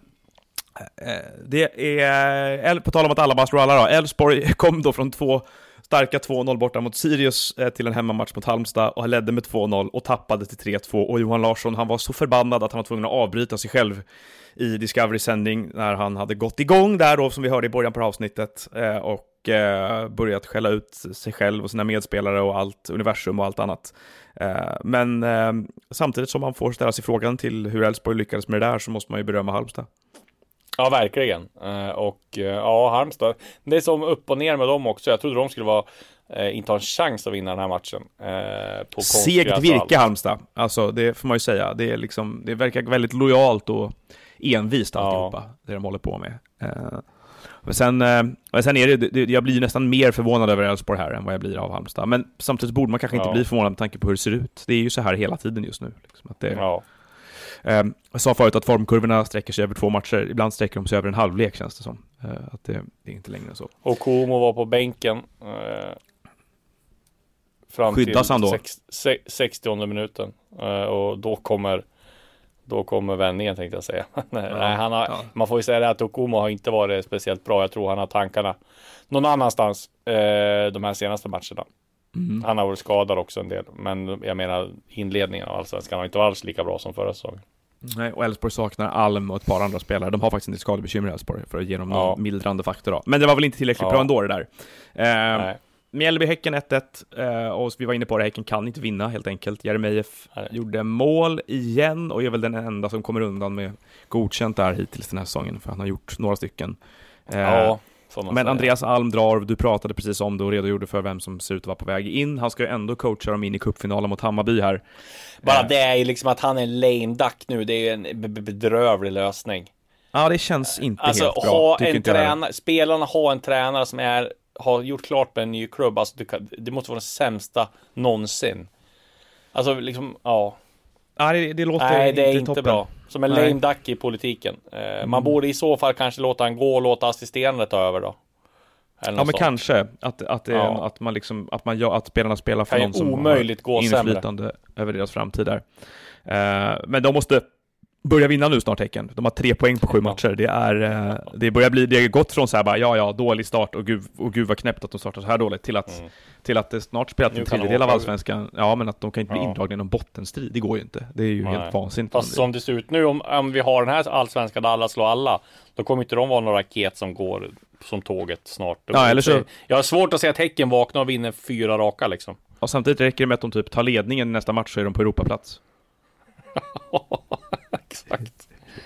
det är på tal om att alla bara slår alla då. Elfsborg kom då från två starka två noll borta mot Sirius eh, till en hemmamatch mot Halmstad och ledde med två noll och tappade till tre två, och Johan Larsson, han var så förbannad att han var tvungen att avbryta sig själv i Discovery-sändning när han hade gått igång där då, som vi hörde i början på avsnittet, eh, och och eh, börjat skälla ut sig själv och sina medspelare och allt, universum och allt annat. Eh, men eh, samtidigt som man får ställa sig frågan till hur Elfsborg lyckades med det där, så måste man ju berömma Halmstad. Ja, verkligen. Eh, och eh, ja, Halmstad, det är som upp och ner med dem också. Jag trodde de skulle vara eh, inte ha en chans att vinna den här matchen. Eh, på Segt virke Halmstad, alltså det får man ju säga. Det, är liksom, det verkar väldigt lojalt och envist alltihopa, ja. Det de håller på med. Eh, men sen, eh, sen är det, det, jag blir nästan mer förvånad över Elfsborg här än vad jag blir av Halmstad. Men samtidigt borde man kanske inte ja. bli förvånad med tanke på hur det ser ut. Det är ju så här hela tiden just nu. Liksom, att det, ja. eh, jag sa förut att formkurvorna sträcker sig över två matcher. Ibland sträcker de sig över en halvlek, känns det som. Eh, att det, det är inte längre så. Och Komo var på bänken eh, fram Skyddas till han då? sextionde minuten. Eh, och då kommer Då kommer vändningen, tänkte jag säga. Nej, ja, han har, ja. Man får ju säga det att Okumo har inte varit speciellt bra. Jag tror han har tankarna någon annanstans eh, de här senaste matcherna. Mm. Han har varit skadad också en del. Men jag menar, inledningen av Allsvenskan har inte varit alls lika bra som förra säsongen. Nej, och Elfsborg saknar Alm och ett par andra spelare. De har faktiskt inte skadebekymmer i Elfsborg för att ge dem någon ja. mildrande faktor. Då. Men det var väl inte tillräckligt ja. bra ändå det där. Eh, Nej. Mjällby-Häcken ett ett eh, och vi var inne på det, Häcken kan inte vinna helt enkelt. Jeremejeff gjorde mål igen och är väl den enda som kommer undan med godkänt där hittills den här säsongen, för han har gjort några stycken. Eh, ja, men säga. Andreas Alm drar, du pratade precis om det och redogjorde för vem som ser ut att vara på väg in. Han ska ju ändå coacha dem in i cupfinalen mot Hammarby här. Bara eh. det är ju liksom att han är lame duck nu, det är ju en bedrövlig lösning. Ja, det känns inte alltså, helt bra. Ha en tränare, spelarna har en tränare som är har gjort klart med en ny klubb, alltså det, det måste vara den sämsta någonsin. Alltså liksom, ja. Nej, det, det låter Nej, det är inte toppen. bra. Som en Nej. lame duck i politiken. Eh, mm. Man borde i så fall kanske låta han gå och låta assisterande ta över då. Ja, men sånt. Kanske att att det, ja. att man liksom att man att spelarna spelar för någon som omöjligt har inflytande sämre. över deras framtid där. Eh, men de måste börja vinna nu snart, Häcken. De har tre poäng på sju matcher. Det är det börjar bli det är gått från så här bara ja ja dålig start och gud och gud vad knäppt att de startar så här dåligt till att mm. till att det snart spelat en tredjedel av Allsvenskan. Ja, men att de kan inte bli ja. indragna i någon bottenstrid. Det går ju inte. Det är ju Nej. helt vansinnigt. Fast som det ser ut nu, om, om vi har den här Allsvenskan där alla slår alla, då kommer inte de vara någon raket som går som tåget snart. Ja, eller så... Jag har svårt att se att Häcken vaknar och vinner fyra raka liksom. Och samtidigt räcker det med att de typ tar ledningen i nästa match, så är de på Europaplats. Exakt.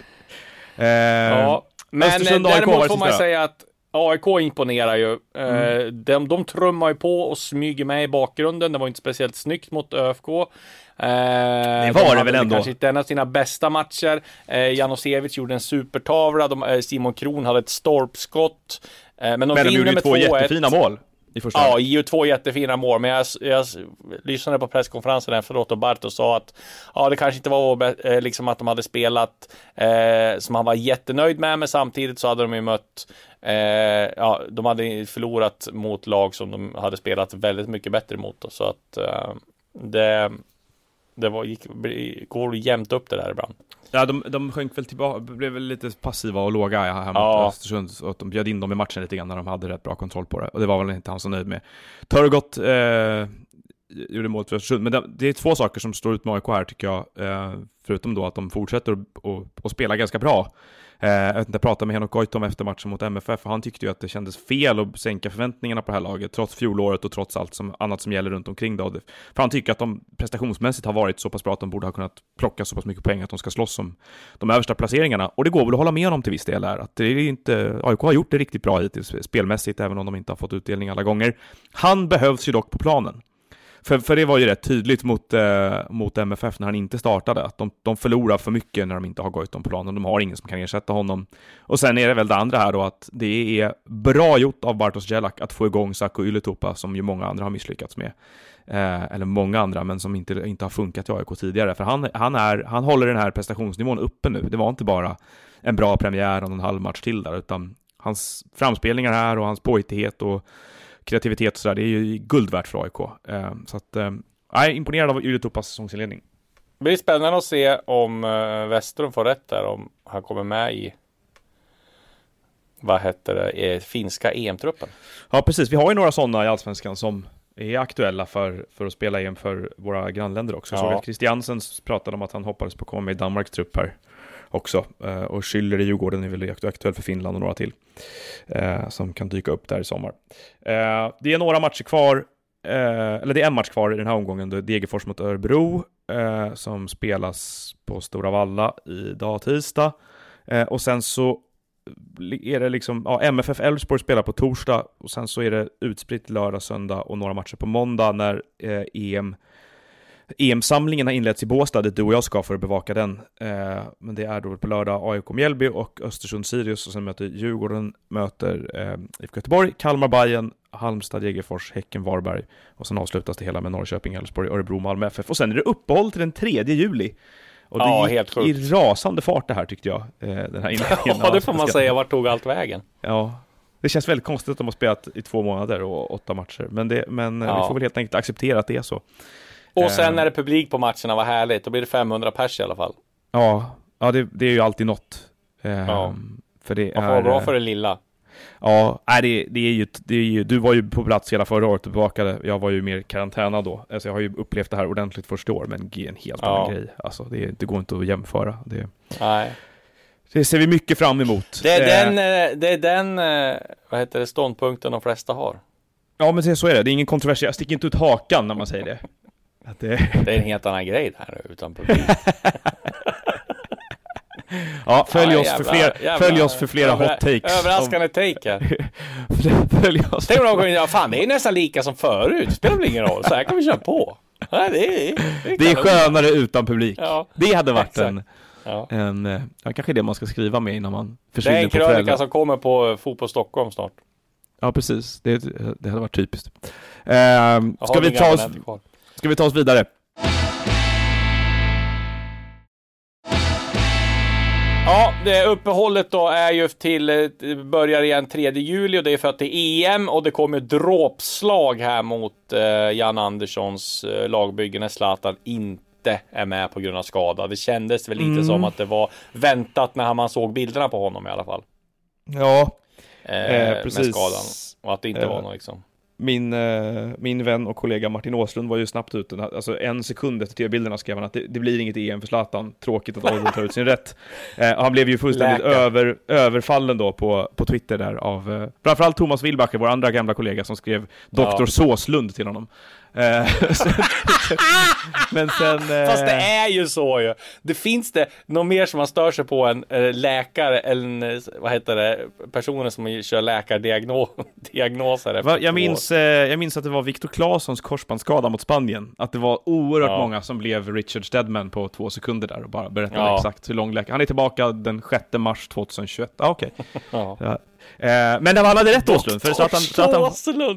Eh, ja, men Östersund, däremot får man säga att A I K imponerar ju. Mm. De, de trummar ju på och smyger med i bakgrunden. Det var inte speciellt snyggt mot ÖFK. Det var de det väl ändå. Kanske inte en av sina bästa matcher. Janosevic gjorde en supertavla. De, Simon Kron hade ett stolpskott. Men de, men de gjorde ju två jättefina mål. Ja, ju två jättefina mål. Men jag, jag lyssnade på presskonferensen efteråt och Bartos sa att ja, det kanske inte var eh, liksom att de hade spelat eh, som han var jättenöjd med, men samtidigt så hade de ju mött eh, ja, de hade förlorat mot lag som de hade spelat väldigt mycket bättre mot. Så att eh, det, det var, gick, går jämnt upp det där ibland. Ja, de, de sjönk väl tillbaka, blev väl lite passiva och låga här mot ja. Östersund, så att de bjöd in dem i matchen lite grann när de hade rätt bra kontroll på det. Och det var väl inte han så nöjd med. Törgott eh, gjorde mål för Östersund, men det, det är två saker som står ut med A I K här tycker jag, eh, förutom då att de fortsätter att spela ganska bra. Eh, jag vet inte, jag pratade med Henok Goitom efter matchen mot M F F och han tyckte ju att det kändes fel att sänka förväntningarna på det här laget trots fjolåret och trots allt som, annat som gäller runt omkring då. För han tycker att de prestationsmässigt har varit så pass bra att de borde ha kunnat plocka så pass mycket poäng att de ska slåss om de översta placeringarna. Och det går väl att hålla med om till viss del här, att det är inte, A I K har gjort det riktigt bra hittills spelmässigt, även om de inte har fått utdelning alla gånger. Han behövs ju dock på planen. För, för det var ju rätt tydligt mot, eh, mot M F F när han inte startade, att de, de förlorar för mycket när de inte har gått dem på planen. De har ingen som kan ersätta honom. Och sen är det väl det andra här då, att det är bra gjort av Bartosz Jelak att få igång Saku Ylätupa, som ju många andra har misslyckats med. Eh, eller många andra, men som inte, inte har funkat i A I K tidigare. För han, han, är, han håller den här prestationsnivån uppe nu. Det var inte bara en bra premiär och en halv match till där, utan hans framspelningar här och hans påhittighet och kreativitet och sådär, det är ju guld värt för A I K. Eh, så att, eh, jag är imponerad av Ylätupas säsongsinledning. Det blir spännande att se om uh, Westerum får rätt där, om han kommer med i vad heter det, finska E M-truppen. Ja, precis. Vi har ju några sådana i Allsvenskan som är aktuella för, för att spela E M för våra grannländer också. Ja. Så att Christiansen pratade om att han hoppades på att komma med i Danmarks trupp här. också. Eh, och Schüller i Djurgården är väl aktuell för Finland och några till eh, som kan dyka upp där i sommar. Eh, det är några matcher kvar, eh, eller det är en match kvar i den här omgången, då Degerfors mot Örebro eh, som spelas på Stora Valla idag tisdag. Eh, och sen så är det liksom, ja, M F F Elfsborg spelar på torsdag och sen så är det utspritt lördag, söndag och några matcher på måndag när eh, E M E M-samlingen har inletts i Båstad, dit du och jag ska för att bevaka den. Eh, men det är då på lördag A I K Mjällby och Östersund Sirius, och sen möter Djurgården möter eh, I F K Göteborg, Kalmar Bajen, Halmstad Degerfors, Häcken Varberg, och sen avslutas det hela med Norrköping, Elfsborg, Örebro, Malmö F F, och sen är det uppehåll till den tredje juli. Och det ja, gick helt sjukt. i rasande fart det här, tyckte jag. Eh, den här inledningen. Ja, det får man säga. Vart tog allt vägen? Ja, det känns väldigt konstigt att de har spelat i två månader och åtta matcher. Men, det, men ja. vi får väl helt enkelt acceptera att det är så. Och sen när det är publik på matcherna, var härligt. Då blir det femhundra pers i alla fall. Ja, ja det, det är ju alltid något. Eh, ja. För det man får är bra för det lilla. Ja, det, det, är ju, det är ju, du var ju på plats hela förra året och bevakade. Jag var ju mer karantäna då. Alltså jag har ju upplevt det här ordentligt första år, men det är en helt ja. annan grej. Alltså det, det går inte att jämföra. Det, Nej. Det ser vi mycket fram emot. Det är den, det är den vad heter det, ståndpunkten de flesta har. Ja, men så är det. Det är ingen kontrovers. Jag sticker inte ut hakan när man säger det. Att det... det är en helt annan grej det här nu, utan publik. Ja, följ, ja, oss, jävla, för fler, jävla, följ oss för flera över, hot takes. Överraskande take här. Följ oss. Tänk om de, ja, fan, det är nästan lika som förut. Det spelar väl ingen roll. Så här kan vi köra på. Ja, det, är, det, är det är skönare utan publik. Ja, det hade varit exakt. en... Ja. En, ja, kanske det man ska skriva med innan man försvinner på kvällen. Det är en krönika som kommer på Fotboll Stockholm snart. Ja, precis. Det, det hade varit typiskt. Eh, ska, vi ta oss, ska vi ta oss vidare? Ja, det uppehållet då är ju till, börjar igen tredje juli och det är för att det är E M och det kommer dråpslag här mot eh, Jan Anderssons eh, lagbygge när Zlatan inte är med på grund av skada. Det kändes väl lite mm. som att det var väntat när man såg bilderna på honom i alla fall. Ja, eh, eh, precis. Med skadan och att det inte eh. var något liksom. Min, eh, min vän och kollega Martin Åslund var ju snabbt ute. Alltså en sekund efter tv-bilderna skrev han att det, det blir inget E M för Zlatan. Tråkigt att Oldham tar ut sin rätt. Eh, han blev ju fullständigt över, överfallen då på, på Twitter där av eh, framförallt Thomas Wilbacher, vår andra gamla kollega som skrev doktor Ja. Såslund till honom. Men sen eh... fast det är ju så ju. Det finns det något mer som man stör sig på en eh, läkare eller en, vad heter det, personer som kör läkardiagnoser. Va, jag minns eh, jag minns att det var Viktor Claessons korsbandsskada mot Spanien, att det var oerhört ja. många som blev Richard Stedman på två sekunder där och bara berättade ja. exakt hur lång läkare. Han är tillbaka den sjätte mars tjugohundratjugoett. Ah, okej. Okay. ja. ja. Eh, men det var han hade rätt Åslund för Zlatan, Zlatan,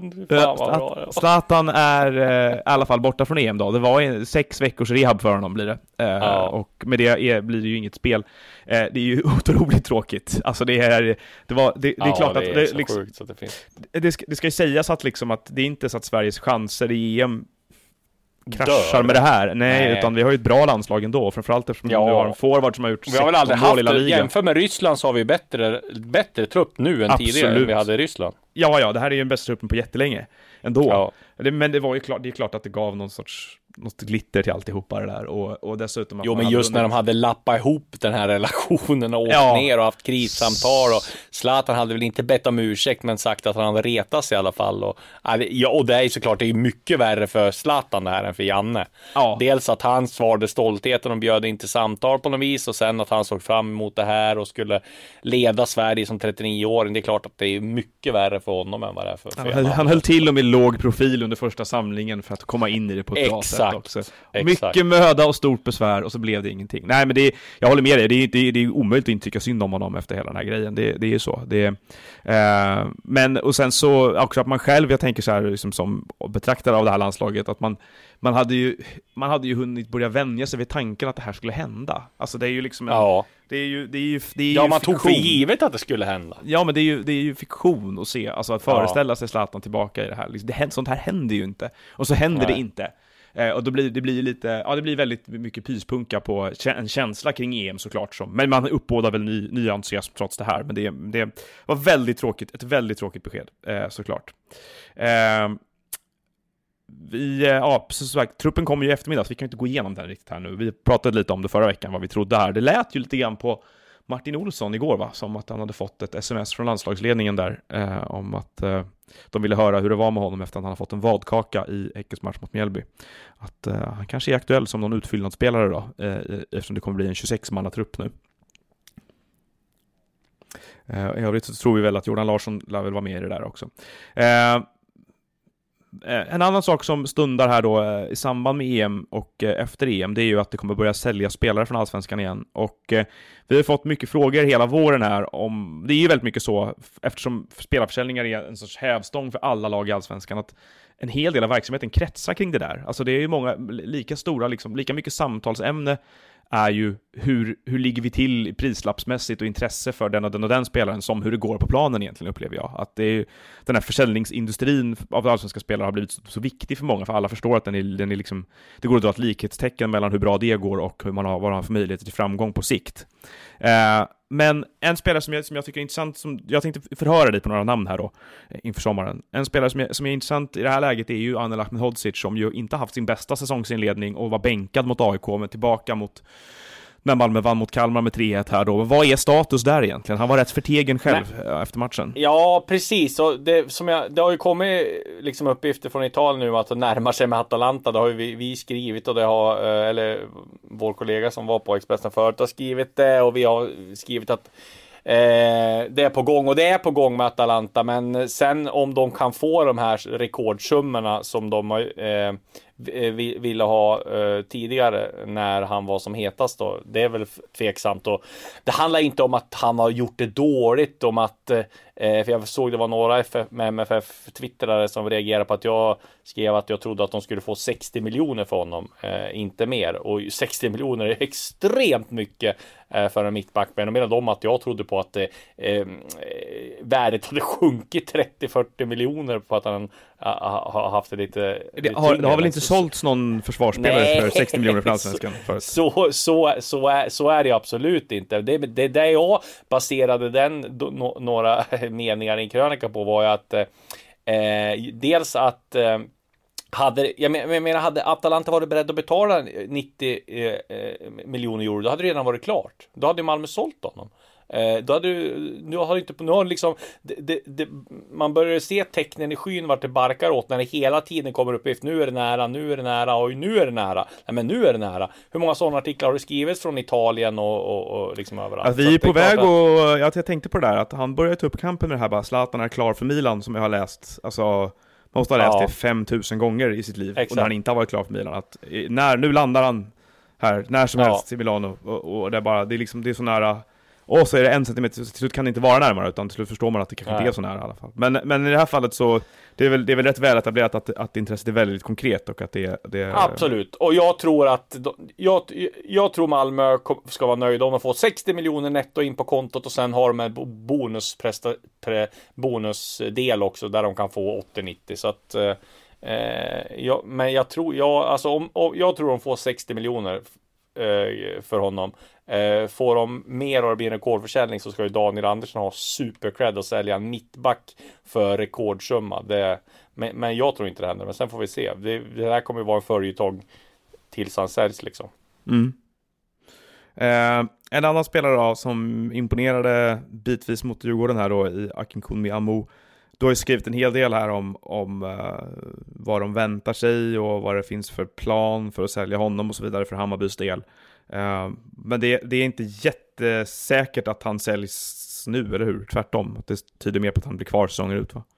Zlatan, Zlatan är eh, i alla fall borta från E M då. Det var en, sex veckors rehab för honom blir det. Eh, ja. Och med det är, blir det ju inget spel. Eh, det är ju otroligt tråkigt. Alltså det är det var det, det är ja, klart det att är det, så liksom, sjukt så att det finns. Det ska, det ska ju sägas att liksom att det är inte så att Sveriges chanser i E M kraschar Dör. med det här. Nej, Nej, utan vi har ju ett bra landslag ändå. Framförallt eftersom ja. vi har en forward som har gjort vi har väl aldrig haft det. Jämför med Ryssland så har vi bättre, bättre trupp nu än Absolut. tidigare än vi hade i Ryssland. Ja, ja, det här är ju den bästa truppen på jättelänge ändå. Ja. Det, men det var ju klart, det är klart att det gav någon sorts något glitter till alltihopa det där. Och, och dessutom... Jo, men just när de hade lappat ihop den här relationen och åkt ja. ner och haft krissamtal och Zlatan hade väl inte bett om ursäkt men sagt att han hade retats i alla fall. Och, ja, och det är ju såklart, det är mycket värre för Zlatan det här än för Janne. Ja. Dels att han svarade stoltheten och bjöd inte samtal på något vis och sen att han såg fram emot det här och skulle leda Sverige som trettionio-åring. Det är klart att det är mycket värre för honom än vad det är för, för han, han höll till och med låg profil under första samlingen för att komma in i det på ett bra sätt också. Exakt. Mycket möda och stort besvär och så blev det ingenting. Nej, men det, jag håller med dig. Det är, det, det är omöjligt att inte tycka synd om honom efter hela den här grejen. Det, det är ju så. Det, eh, men och sen så också att man själv, jag tänker så här liksom som betraktare av det här landslaget, att man man hade ju man hade ju hunnit börja vänja sig vid tanken att det här skulle hända. Alltså det är ju liksom en, ja. det är ju det är ju det är ja, ju man fiktion. tog för givet att det skulle hända. Ja, men det är ju det är ju fiktion att se, alltså att föreställa ja. sig Zlatan tillbaka i det här. Det händer, sånt här händer ju inte. Och så händer Nej. det inte. Eh, och då blir det blir lite ja det blir väldigt mycket pyspunka på en känsla kring E M såklart som. Men man uppbådar väl ny, ny entusiasm trots det här, men det det var väldigt tråkigt, ett väldigt tråkigt besked eh, såklart. Eh, vi, ja, så sagt, truppen kommer ju i eftermiddag, så vi kan inte gå igenom den riktigt här nu. Vi pratade lite om det förra veckan, vad vi trodde här. Det lät ju lite grann på Martin Olsson igår, va? Som att han hade fått ett sms från landslagsledningen där eh, om att eh, de ville höra hur det var med honom efter att han har fått en vadkaka i Häckens match mot Mjällby. Att eh, han kanske är aktuell som någon utfyllnadsspelare då, eh, eftersom det kommer bli en tjugosex-manna-trupp nu. Eh, I övrigt så tror vi väl att Jordan Larsson lär väl vara med i det där också. Eh, En annan sak som stundar här då i samband med E M och efter E M, det är ju att det kommer börja sälja spelare från Allsvenskan igen. Och vi har fått mycket frågor hela våren här om, det är ju väldigt mycket så, eftersom spelarförsäljningar är en sorts hävstång för alla lag i Allsvenskan, att en hel del av verksamheten kretsar kring det där. Alltså det är ju många, lika stora, liksom, lika mycket samtalsämne är ju hur, hur ligger vi till prislappsmässigt och intresse för den och den och den spelaren, som hur det går på planen egentligen, upplever jag. Att det är, den här försäljningsindustrin av allsvenska spelare har blivit så, så viktig för många, för alla förstår att den är, den är liksom, det går att dra ett likhetstecken mellan hur bra det går och hur man har, vad man har för möjligheter till framgång på sikt. Eh, men en spelare som jag, som jag tycker är intressant, som jag tänkte förhöra dig på några namn här då inför sommaren. En spelare som är, som är intressant i det här läget är ju Anel Ahmedhodzic, som ju inte haft sin bästa säsongsinledning och var bänkad mot A I K, men tillbaka mot när Malmö vann mot Kalmar med tre ett här då. Vad är status där egentligen? Han var rätt förtegen själv Nej. efter matchen. Ja, precis. Och det, som jag, det har ju kommit liksom uppgifter från Italien nu att det närmar sig med Atalanta. Det har ju vi, vi skrivit, och det har, eller vår kollega som var på Expressen förut har skrivit det, och vi har skrivit att eh, det är på gång, och det är på gång med Atalanta. Men sen om de kan få de här rekordsummorna som de har eh, ville ha uh, tidigare när han var som hetast då, det är väl tveksamt. Och det handlar inte om att han har gjort det dåligt, om att uh, för jag såg det var några F F, med M F F-twittrare som reagerade på att jag skrev att jag trodde att de skulle få sextio miljoner för honom, uh, inte mer, och sextio miljoner är extremt mycket uh, för en mittback, men de menade om att jag trodde på att uh, uh, värdet hade sjunkit trettio till fyrtio miljoner på att han uh, har haft det lite, det har, det har väl inte sålts någon försvarsspelare Nej. för sextio miljoner från Allsvenskan förut. Så, så, så, är, så är det absolut inte. Det, det där jag baserade den no, några meningar i en krönika på var ju att eh, dels att eh, hade, jag menar, hade Atalanta varit beredd att betala nittio eh, miljoner euro, då hade det redan varit klart. Då hade Malmö sålt honom. Eh, då hade nu har inte nu har liksom det, det, det, man börjar se tecknen i skyn vart det barkar åt när det hela tiden kommer upp efter nu är det nära, nu är det nära och nu är det nära. Nej, men nu är det nära. Hur många sådana artiklar har du skrivit från Italien och, och, och liksom överallt? Att vi är på väg att... och jag, jag tänkte på det där att han börjar ta upp kampen med det här, bara Zlatan är klar för Milan, som jag har läst, alltså man måste ha läst ja. det fem tusen gånger i sitt liv. Exakt. Och när han inte har varit klar för Milan, att när nu landar han här när som helst ja. till Milano, och, och det är bara det är liksom det är så nära. Och så är det en centimeter, till slut kan det inte vara närmare, utan till slut förstår man att det kanske Nej. inte är så nära i alla fall. Men, men i det här fallet så det är väl, det är väl rätt väl etablerat att, att intresset är väldigt konkret och att det, det är... Absolut, och jag tror att jag, jag tror Malmö ska vara nöjda om de får sextio miljoner netto in på kontot, och sen har de en bonus pre, bonusdel också där de kan få åttio nittio, så att eh, ja, men jag tror jag, alltså, om, om, jag tror de får sextio miljoner för honom. Får de mer och det blir en rekordförsäljning, så ska ju Daniel Andersson ha supercred och sälja en mittback för rekordsumma. Det, men, men jag tror inte det händer, men sen får vi se. Det, det här kommer ju vara en följetong tills han säljs liksom. Mm. Eh, en annan spelare då, som imponerade bitvis mot Djurgården här då i Akinkunmi Amu. Du har ju skrivit en hel del här om, om uh, vad de väntar sig och vad det finns för plan för att sälja honom och så vidare för Hammarbys del. Uh, men det, det är inte jättesäkert att han säljs nu, eller hur? Tvärtom, att det tyder mer på att han blir kvar säsongen ut, va?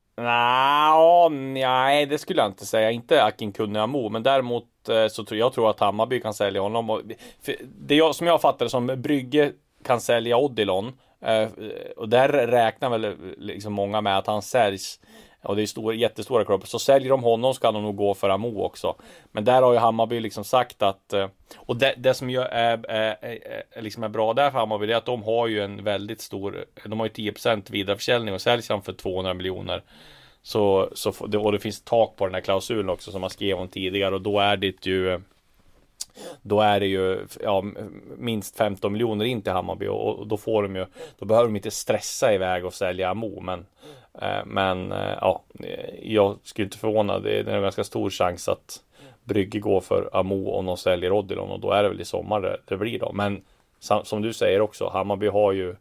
Nå, nej, det skulle jag inte säga. Inte Akinkunmi Amu, men däremot så tror jag tror att Hammarby kan sälja honom. Och det jag, som jag fattar det som, Brygge kan sälja Odilon. Uh, och där räknar väl liksom många med att han säljs, och det är stora, jättestora kroppar, så säljer de honom ska de nog gå för Amo också. Men där har ju Hammarby liksom sagt att uh, och det, det som ju är, är, är, är, liksom är bra där för Hammarby är att de har ju en väldigt stor, de har ju tio procent vidareförsäljning och säljs han för tvåhundra miljoner, så, så det, och det finns tak på den här klausulen också som man skrev om tidigare, och då är det ju då är det ju ja, minst femton miljoner in till Hammarby, och, och då får de ju, då behöver de inte stressa iväg och sälja Amo, men eh, men eh, ja, jag skulle inte förvåna, det är en ganska stor chans att Brygge går för Amo och någon säljer Odilon, och då är det väl i sommar det, det blir då. Men som, som du säger också, Hammarby har ju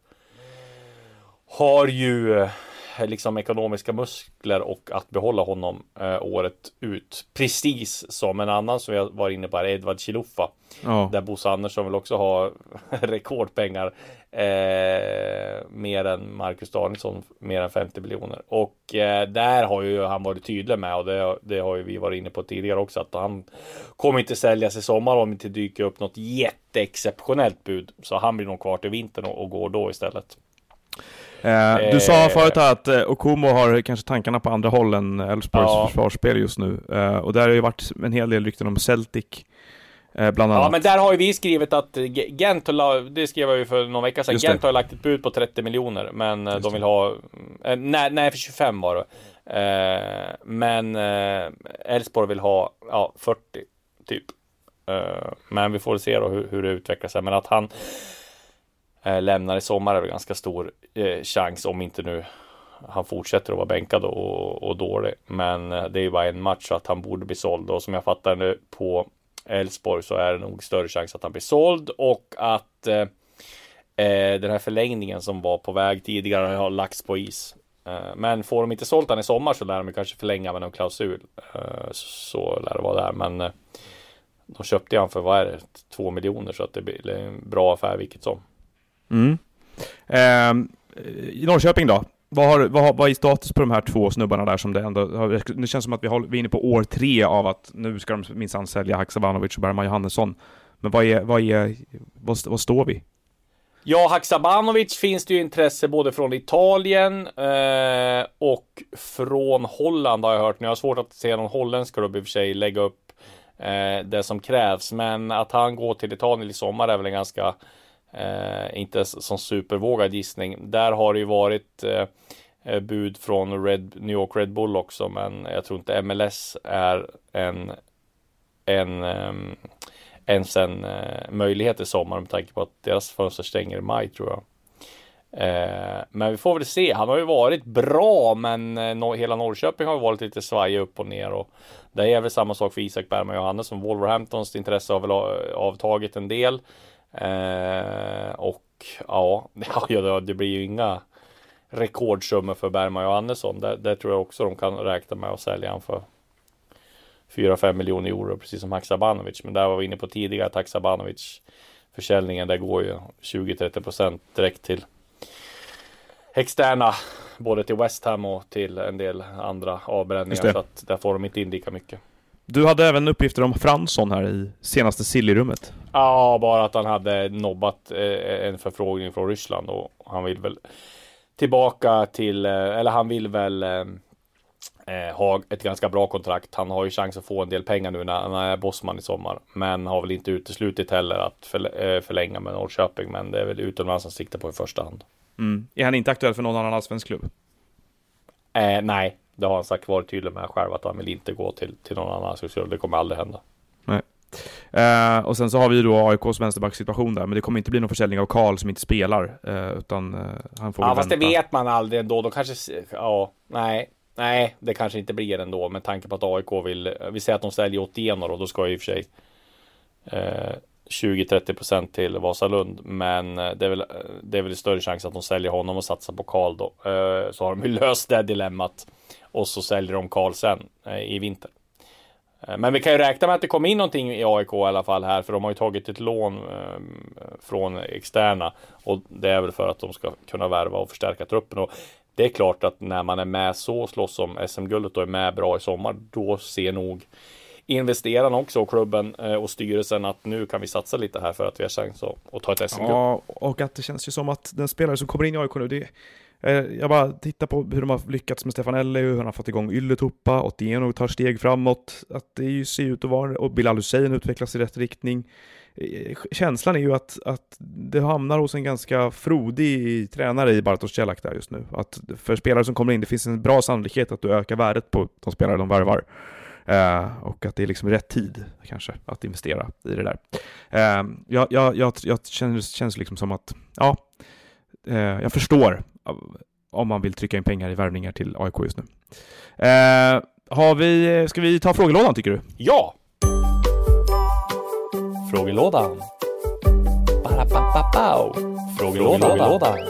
har ju liksom ekonomiska muskler och att behålla honom eh, året ut. Precis som en annan som jag var inne på här, Edvard Chiluffa. Ja. Där Bosse Andersson vill också ha rekordpengar. Eh, mer än Marcus Danielsson, mer än femtio miljoner. Och eh, där har ju han varit tydlig med, och det, det har ju vi varit inne på tidigare också, att han kommer inte säljas i sommar om inte dyker upp något jätteexceptionellt bud. Så han blir nog kvar till vintern och, och går då istället. Eh, du sa förut att eh, Okumo har kanske tankarna på andra håll än Elfsborgs ja. försvarsspel just nu. Eh, och där har ju varit en hel del rykten om Celtic eh, bland annat. Ja, men där har ju vi skrivit att Gent, det skrev jag ju för någon vecka sedan, Gent har lagt ett bud på trettio miljoner, men just de vill det. ha eh, nej, nej, för tjugofem var det. Eh, men Elfsborg eh, vill ha ja, fyrtio typ. Eh, men vi får se då hur, hur det utvecklar sig. Men att han lämnar i sommar är väl ganska stor eh, chans, om inte nu han fortsätter att vara bänkad och, och dålig. Men eh, det är ju bara en match, så att han borde bli såld, och som jag fattar nu på Elfsborg så är det nog större chans att han blir såld, och att eh, den här förlängningen som var på väg tidigare har lagts på is. Eh, men får de inte sålt han i sommar så lär de kanske förlänga med någon klausul. Eh, så lär det vara där, men eh, de köpte han för, vad är det, två miljoner, så att det blir en bra affär vilket som. Mm. Eh, I Norrköping då? Vad, har, vad, har, vad är status på de här två snubbarna där som det ändå har, det känns som att vi, har, vi är inne på år tre av att nu ska de minsann sälja Haksabanovic och Bergman Johannesson. Men vad är, vad är vad, vad står vi? Ja, Haksabanovic finns det ju intresse både från Italien eh, och från Holland har jag hört. Nu har jag svårt att se någon holländsk klubb i och för sig lägga upp eh, det som krävs, men att han går till Italien i sommar är väl en ganska Eh, inte som supervågad gissning. Där har det ju varit eh, bud från Red, New York Red Bull också, men jag tror inte M L S är en en um, ens en uh, möjlighet i sommar med tanke på att deras fönster stänger i maj, tror jag. Eh, men vi får väl se. Han har ju varit bra, men eh, no- hela Norrköping har ju varit lite svajig upp och ner, och det är väl samma sak för Isak Bergman Johannes, som Wolverhamptons intresse har väl avtagit en del. Eh, och ja, ja, det blir ju inga rekordsummor för Bergman och Johannesson. Det, det tror jag också de kan räkna med att sälja han för fyra fem miljoner euro, precis som Haksabanovic. Men där var vi inne på tidigare att Haksabanovic försäljningen, där går ju tjugo till trettio procent direkt till externa, både till West Ham och till en del andra avbränningar, så att där får de inte in lika mycket. Du hade även uppgifter om Fransson här i senaste Silly-rummet. Ja, bara att han hade nobbat eh, en förfrågning från Ryssland, och han vill väl tillbaka till, eh, eller han vill väl eh, ha ett ganska bra kontrakt. Han har ju chans att få en del pengar nu när han är bossman i sommar, men har väl inte uteslutit heller att för, eh, förlänga med Norrköping, men det är väl utomlands han siktar på i första hand. Mm. Är han inte aktuell för någon annan svensk klubb? Eh, nej. Det har han sagt, varit tydlig med själv, att han vill inte gå till, till någon annan. Så det kommer aldrig hända. Nej. Eh, och sen så har vi då A I K:s vänsterbacksituation där. Men det kommer inte bli någon försäljning av Karl som inte spelar. Eh, utan eh, han får ja, väl fast vänta. Det vet man aldrig ändå. De kanske, ja, nej. Nej, det kanske inte blir ändå. Med tanke på att A I K vill, vi säger att de säljer åttioen och då ska ju i och för sig eh, tjugo till trettio procent till Vasalund. Men det är väl, det är väl större chans att de säljer honom och satsar på Karl då. Eh, så har de ju löst det dilemmat. Och så säljer de Karl sen eh, i vinter. Eh, men vi kan ju räkna med att det kommer in någonting i A I K i alla fall här. För de har ju tagit ett lån eh, från externa. Och det är väl för att de ska kunna värva och förstärka truppen. Och det är klart att när man är med så slåss som S M-guldet och är med bra i sommar. Då ser nog investerarna också och klubben eh, och styrelsen att nu kan vi satsa lite här för att vi har chans att, att ta ett S M-guld. Ja, och att det känns ju som att den spelare som kommer in i A I K nu, det jag bara tittar på hur de har lyckats med Stefan Elle, hur han har fått igång Ylletuppa, Otieno tar steg framåt, att det ju ser ut att vara, och Bilal Hussein utvecklas i rätt riktning. Känslan är ju att, att det hamnar hos en ganska frodig tränare i Bartosz Cielak där just nu. Att för spelare som kommer in, det finns en bra sannolikhet att du ökar värdet på de spelare de värvar. Uh, och att det är liksom rätt tid kanske att investera i det där. Uh, jag, jag, jag, jag känns, känns liksom som att ja, uh, jag förstår om man vill trycka in pengar i värvningar till A I K just nu. Uh, har vi, ska vi ta frågelådan tycker du? Ja! Frågelådan. Ba-ba-ba-ba. Frågelådan. Frågelådan.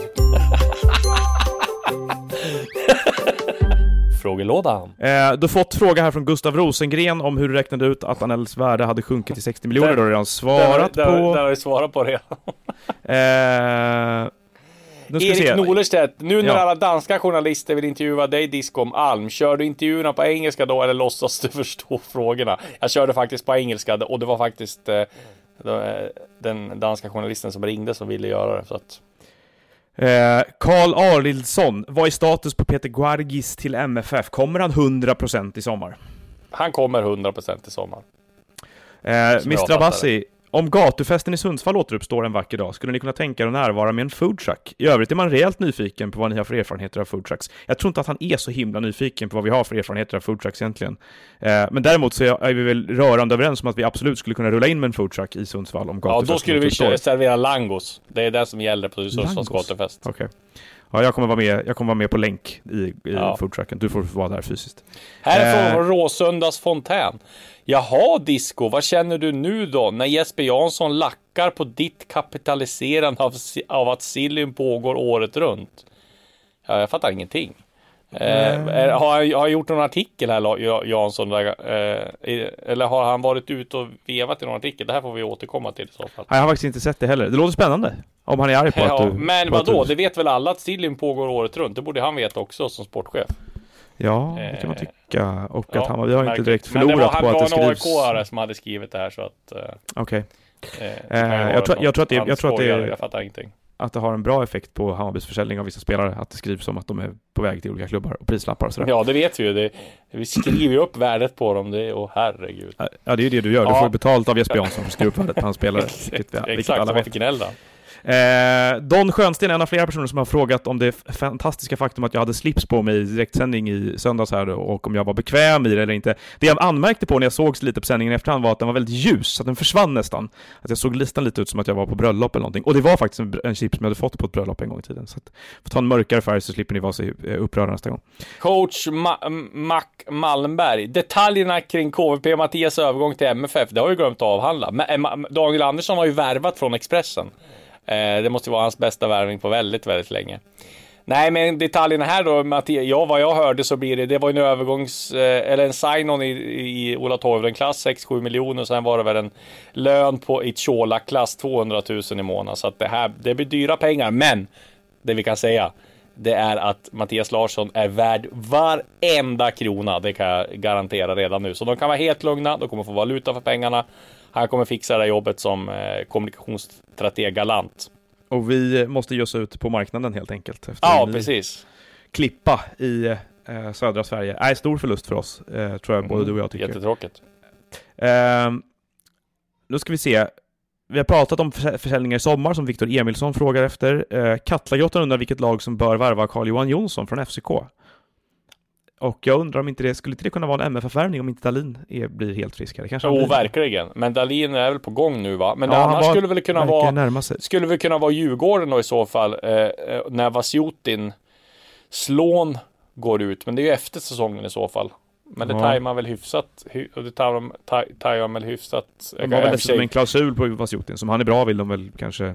Frågelådan. Eh, du har fått fråga här från Gustav Rosengren om hur du räknade ut att Anells värde hade sjunkit till sextio miljoner. Då har du redan svarat där, på. Där, där har vi svarat på det. eh, Erik Norlerstedt, nu när ja. alla danska journalister vill intervjua dig Disco om Alm, kör du intervjuerna på engelska då eller låtsas du förstå frågorna? Jag körde faktiskt på engelska och det var faktiskt eh, den danska journalisten som ringde som ville göra det. Så att... Karl eh, Arlidsson, vad är status på Peter Guargis till M F F? Kommer han hundra procent i sommar? Han kommer hundra procent i sommar. Eh, mister Abbasi, om gatufesten i Sundsvall återuppstår en vacker dag, skulle ni kunna tänka er att närvara med en foodtruck? I övrigt är man rejält nyfiken på vad ni har för erfarenheter av foodtrucks. Jag tror inte att han är så himla nyfiken på vad vi har för erfarenheter av foodtrucks egentligen. Eh, men däremot så är vi väl rörande överens om att vi absolut skulle kunna rulla in med en foodtruck i Sundsvall om gatufesten. Ja, då skulle vi köra, servera langos. Det är det som gäller på Sundsvalls gatufest. Okej. Okay. Ja, jag kommer vara med, jag kommer vara med på länk i, i ja. foodtrucken. Du får vara där fysiskt. Här är från eh. Råsöndags fontän. Jaha, Disco, vad känner du nu då när Jesper Jansson lackar på ditt kapitaliserande av, av att Sillium pågår året runt? Ja, jag fattar ingenting. Eh, är, har, jag, har jag gjort någon artikel här, Jansson? Där, eh, eller har han varit ute och vevat i någon artikel? Det här får vi återkomma till i så fall. Jag har faktiskt inte sett det heller. Det låter spännande. Om han är arg på ja, att du... Men vadå? Det vet väl alla att Sillium pågår året runt? Det borde han veta också som sportchef. Ja, det kan man tycka. Och ja, att han, vi har inte direkt förlorat var, på att det skrivs... Men det var en A I K-are som hade skrivit det här så att... Uh, Okej. Okay. Uh, uh, jag, tror, jag tror att det, jag tror att det, jag fattar ingenting. Att det har en bra effekt på Hammarbys försäljning av vissa spelare. Att det skrivs som att de är på väg till olika klubbar och prislappar och sådär. Ja, det vet vi ju. Det, vi skriver ju upp värdet på dem. Det, och herregud. Ja, det är ju det du gör. Du ja. får betalt av Jesper Jansson för att skriva upp värdet på hans spelare. Vilket, exakt, som man fick gnälla. Eh, Don Schönsten är en av flera personer som har frågat om det fantastiska faktum att jag hade slips på mig i direktsändning i söndags här och om jag var bekväm i det eller inte. Det jag anmärkte på när jag såg lite på sändningen efterhand var att den var väldigt ljus, så att den försvann nästan. Att jag såg listan lite ut som att jag var på bröllop eller någonting. Och det var faktiskt en, en chips som jag hade fått på ett bröllop en gång i tiden. Så att få ta en mörkare färg så slipper ni vara så upprörda nästa gång. Coach Ma- Mac Malmberg, detaljerna kring K V P Mattias övergång till M F F, det har ju glömt att avhandla. Men Daniel Andersson har ju värvat från Expressen. Det måste vara hans bästa värvning på väldigt, väldigt länge. Nej, men detaljerna här då, Mattias, ja, vad jag hörde så blir det, det var en övergångs, eller en sign-on i, i Ola Toivonen-klass, sex sju miljoner, och sen var det väl en lön på i Chola-klass, tvåhundratusen i månaden. Så att det här, det blir dyra pengar, men det vi kan säga, det är att Mattias Larsson är värd varenda krona, det kan jag garantera redan nu. Så de kan vara helt lugna, de kommer få valuta för pengarna. Han kommer fixa det jobbet som eh, kommunikationsstrateg galant. Och vi måste ge oss ut på marknaden helt enkelt. Efter ja, precis. Klippa i eh, södra Sverige. Är stor förlust för oss, eh, tror jag både mm, du och jag tycker. Jättetråkigt. Eh, nu ska vi se. Vi har pratat om försäljningar i sommar som Victor Emilsson frågar efter. Eh, Katlagrottan undrar vilket lag som bör värva Carl-Johan Jonsson från F C K. Och jag undrar om inte det skulle inte det kunna vara en M F F-värvning om inte Dahlin är, blir helt friskare. Kanske jo, verkligen. Men Dahlin är väl på gång nu, va? Men ja, det annars var, skulle väl kunna vara skulle väl kunna vara Djurgården då i så fall eh, när Vasjutin slån går ut. Men det är ju efter säsongen i så fall. Men det ja. tajmar väl hyfsat. Och det tajmar väl hyfsat. Det var väl dessutom en klausul på Vasjutin som han är bra vill de väl kanske...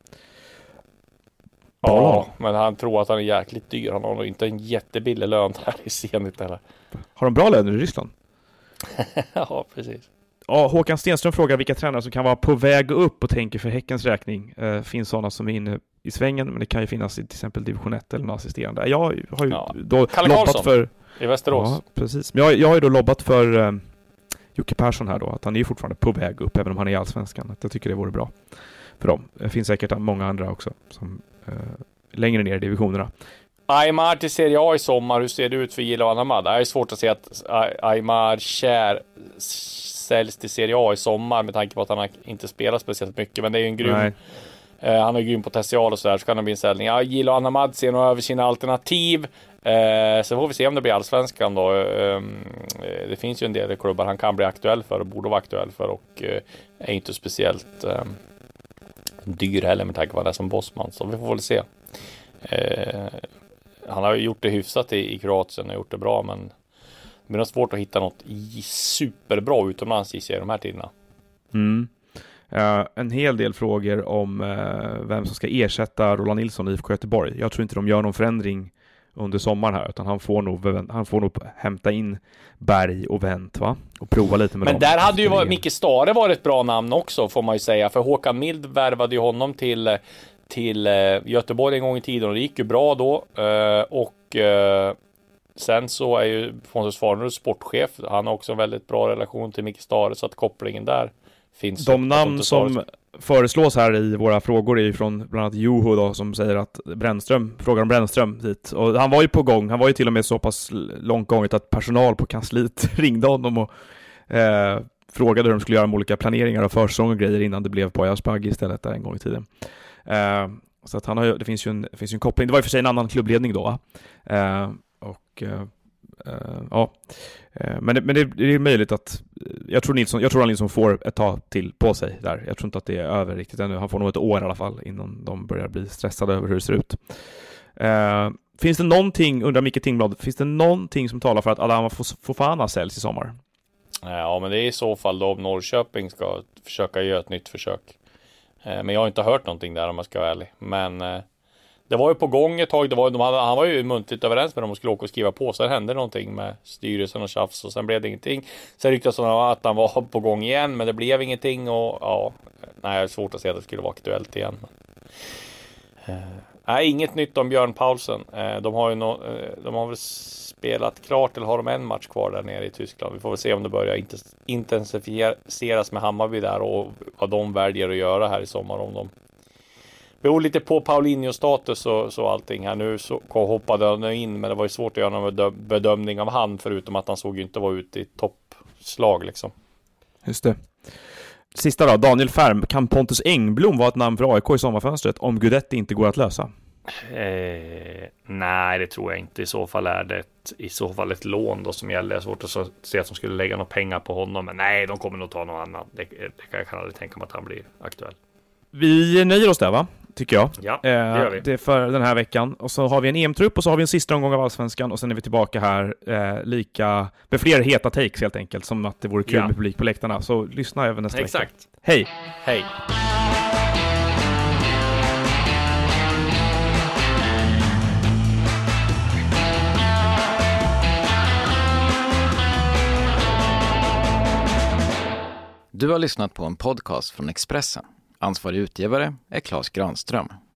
Ja, men han tror att han är jäkligt dyr. Han har nog inte en jättebillig lön här i Zenit eller. Har de bra löner i Ryssland? Ja, precis. Ja, Håkan Stenström frågar vilka tränare som kan vara på väg upp och tänker för Häckens räkning. Eh, finns sådana som är inne i svängen, men det kan ju finnas i till exempel division ett eller någon assisterande. Jag har ju ja. då Kalle lobbat Karlsson för... i Västerås. Ja, precis. Men jag, jag har ju då lobbat för eh, Jocke Persson här då, att han är ju fortfarande på väg upp, även om han är i Allsvenskan. Att jag tycker det vore bra för dem. Det finns säkert många andra också som... Eh, längre ner i divisionerna. Aymar till Serie A i sommar, hur ser det ut för Gila och Anamad? Det är svårt att se att Aymar Kjär säljs till Serie A i sommar med tanke på att han inte spelar speciellt mycket, men det är ju en grym Eh, han har ju grym potential och sådär, så kan det bli en ställning. Ja, Gilo Anamad ser nog över sina alternativ. Eh, så får vi se om det blir allsvenskan då. Eh, det finns ju en del klubbar han kan bli aktuell för och borde vara aktuell för, och eh, är inte speciellt eh, dyr heller med tanke på vad det är som bossman, så vi får väl se. Eh, han har gjort det hyfsat i, i Kroatien och gjort det bra, men det blir nog svårt att hitta något superbra utomlands i de här tiderna. Mm. Uh, en hel del frågor om uh, vem som ska ersätta Roland Nilsson i I F K Göteborg. Jag tror inte de gör någon förändring under sommaren här, utan han får nog, han får nog hämta in Berg och Wendt, va? Och prova lite med Men dem. där hade ju varit, Micke Stare varit ett bra namn också, får man ju säga, för Håkan Mild värvade ju honom till, till Göteborg en gång i tiden, och det gick ju bra då. Uh, och uh, sen så är ju Pontus Farnerud sportchef. Han har också en väldigt bra relation till Micke Stare, så att kopplingen där finns. De namn som föreslås här i våra frågor är ju från bland annat Joho då, som säger att Brännström, frågar om Brännström dit. Och han var ju på gång, han var ju till och med så pass långt gånget att personal på kansliet ringde honom och eh, frågade hur de skulle göra med olika planeringar och försäsong och grejer innan det blev på Ajaspagge istället där en gång i tiden. Eh, så att han har ju, det finns ju en, det finns ju en koppling. Det var ju för sig en annan klubbledning då. Eh, och eh, Uh, ja, uh, men, det, men det, det är möjligt att jag tror Nilsson, jag tror att Nilsson får ett tag till på sig där. Jag tror inte att det är över riktigt ännu. Han får nog ett år i alla fall innan de börjar bli stressade över hur det ser ut. Uh, finns det någonting, undrar Micke Tingblad, finns det någonting som talar för att Adama Fofana säljs i sommar? Ja, men det är i så fall då om Norrköping ska försöka göra ett nytt försök. Uh, men jag har inte hört någonting där, om jag ska vara ärlig. Men uh... det var ju på gång ett tag. Det var, de hade, han var ju muntligt överens med dem och skulle åka och skriva på. Sen hände någonting med styrelsen och tjafs och sen blev det ingenting. Sen ryktades det att han var på gång igen, men det blev ingenting. Och ja, nej, det är svårt att säga att det skulle vara aktuellt igen. Men, uh, nej, inget nytt om Björn Paulsen. Uh, de har ju no, uh, de har väl spelat klart, eller har de en match kvar där nere i Tyskland. Vi får väl se om det börjar intensifieras med Hammarby där och vad de väljer att göra här i sommar, om de beror lite på Paulinho-status och så allting här. Nu så hoppade han in, men det var ju svårt att göra någon bedömning av han, förutom att han såg ju inte vara ute i toppslag liksom. Just det. Sista då, Daniel Färm. Kan Pontus Engblom vara ett namn för A I K i sommarfönstret om Gudetti inte går att lösa? Eh, nej, det tror jag inte. I så fall är det ett, i så fall ett lån då som gäller. Det är svårt att se att de skulle lägga några pengar på honom, men nej, de kommer nog ta någon annan. Det, det kan jag aldrig tänka mig att han blir aktuell. Vi nöjer oss där, va? Tycker jag. Ja, det gör vi. Det är för den här veckan. Och så har vi en E M-trupp och så har vi en sista omgång av Allsvenskan och sen är vi tillbaka här eh, lika med fler heta takes helt enkelt, som att det vore kul ja. med publik på läktarna. Så lyssna även nästa Exakt. vecka. Hej! Hej! Du har lyssnat på en podcast från Expressen. Ansvarig utgivare är Claes Granström.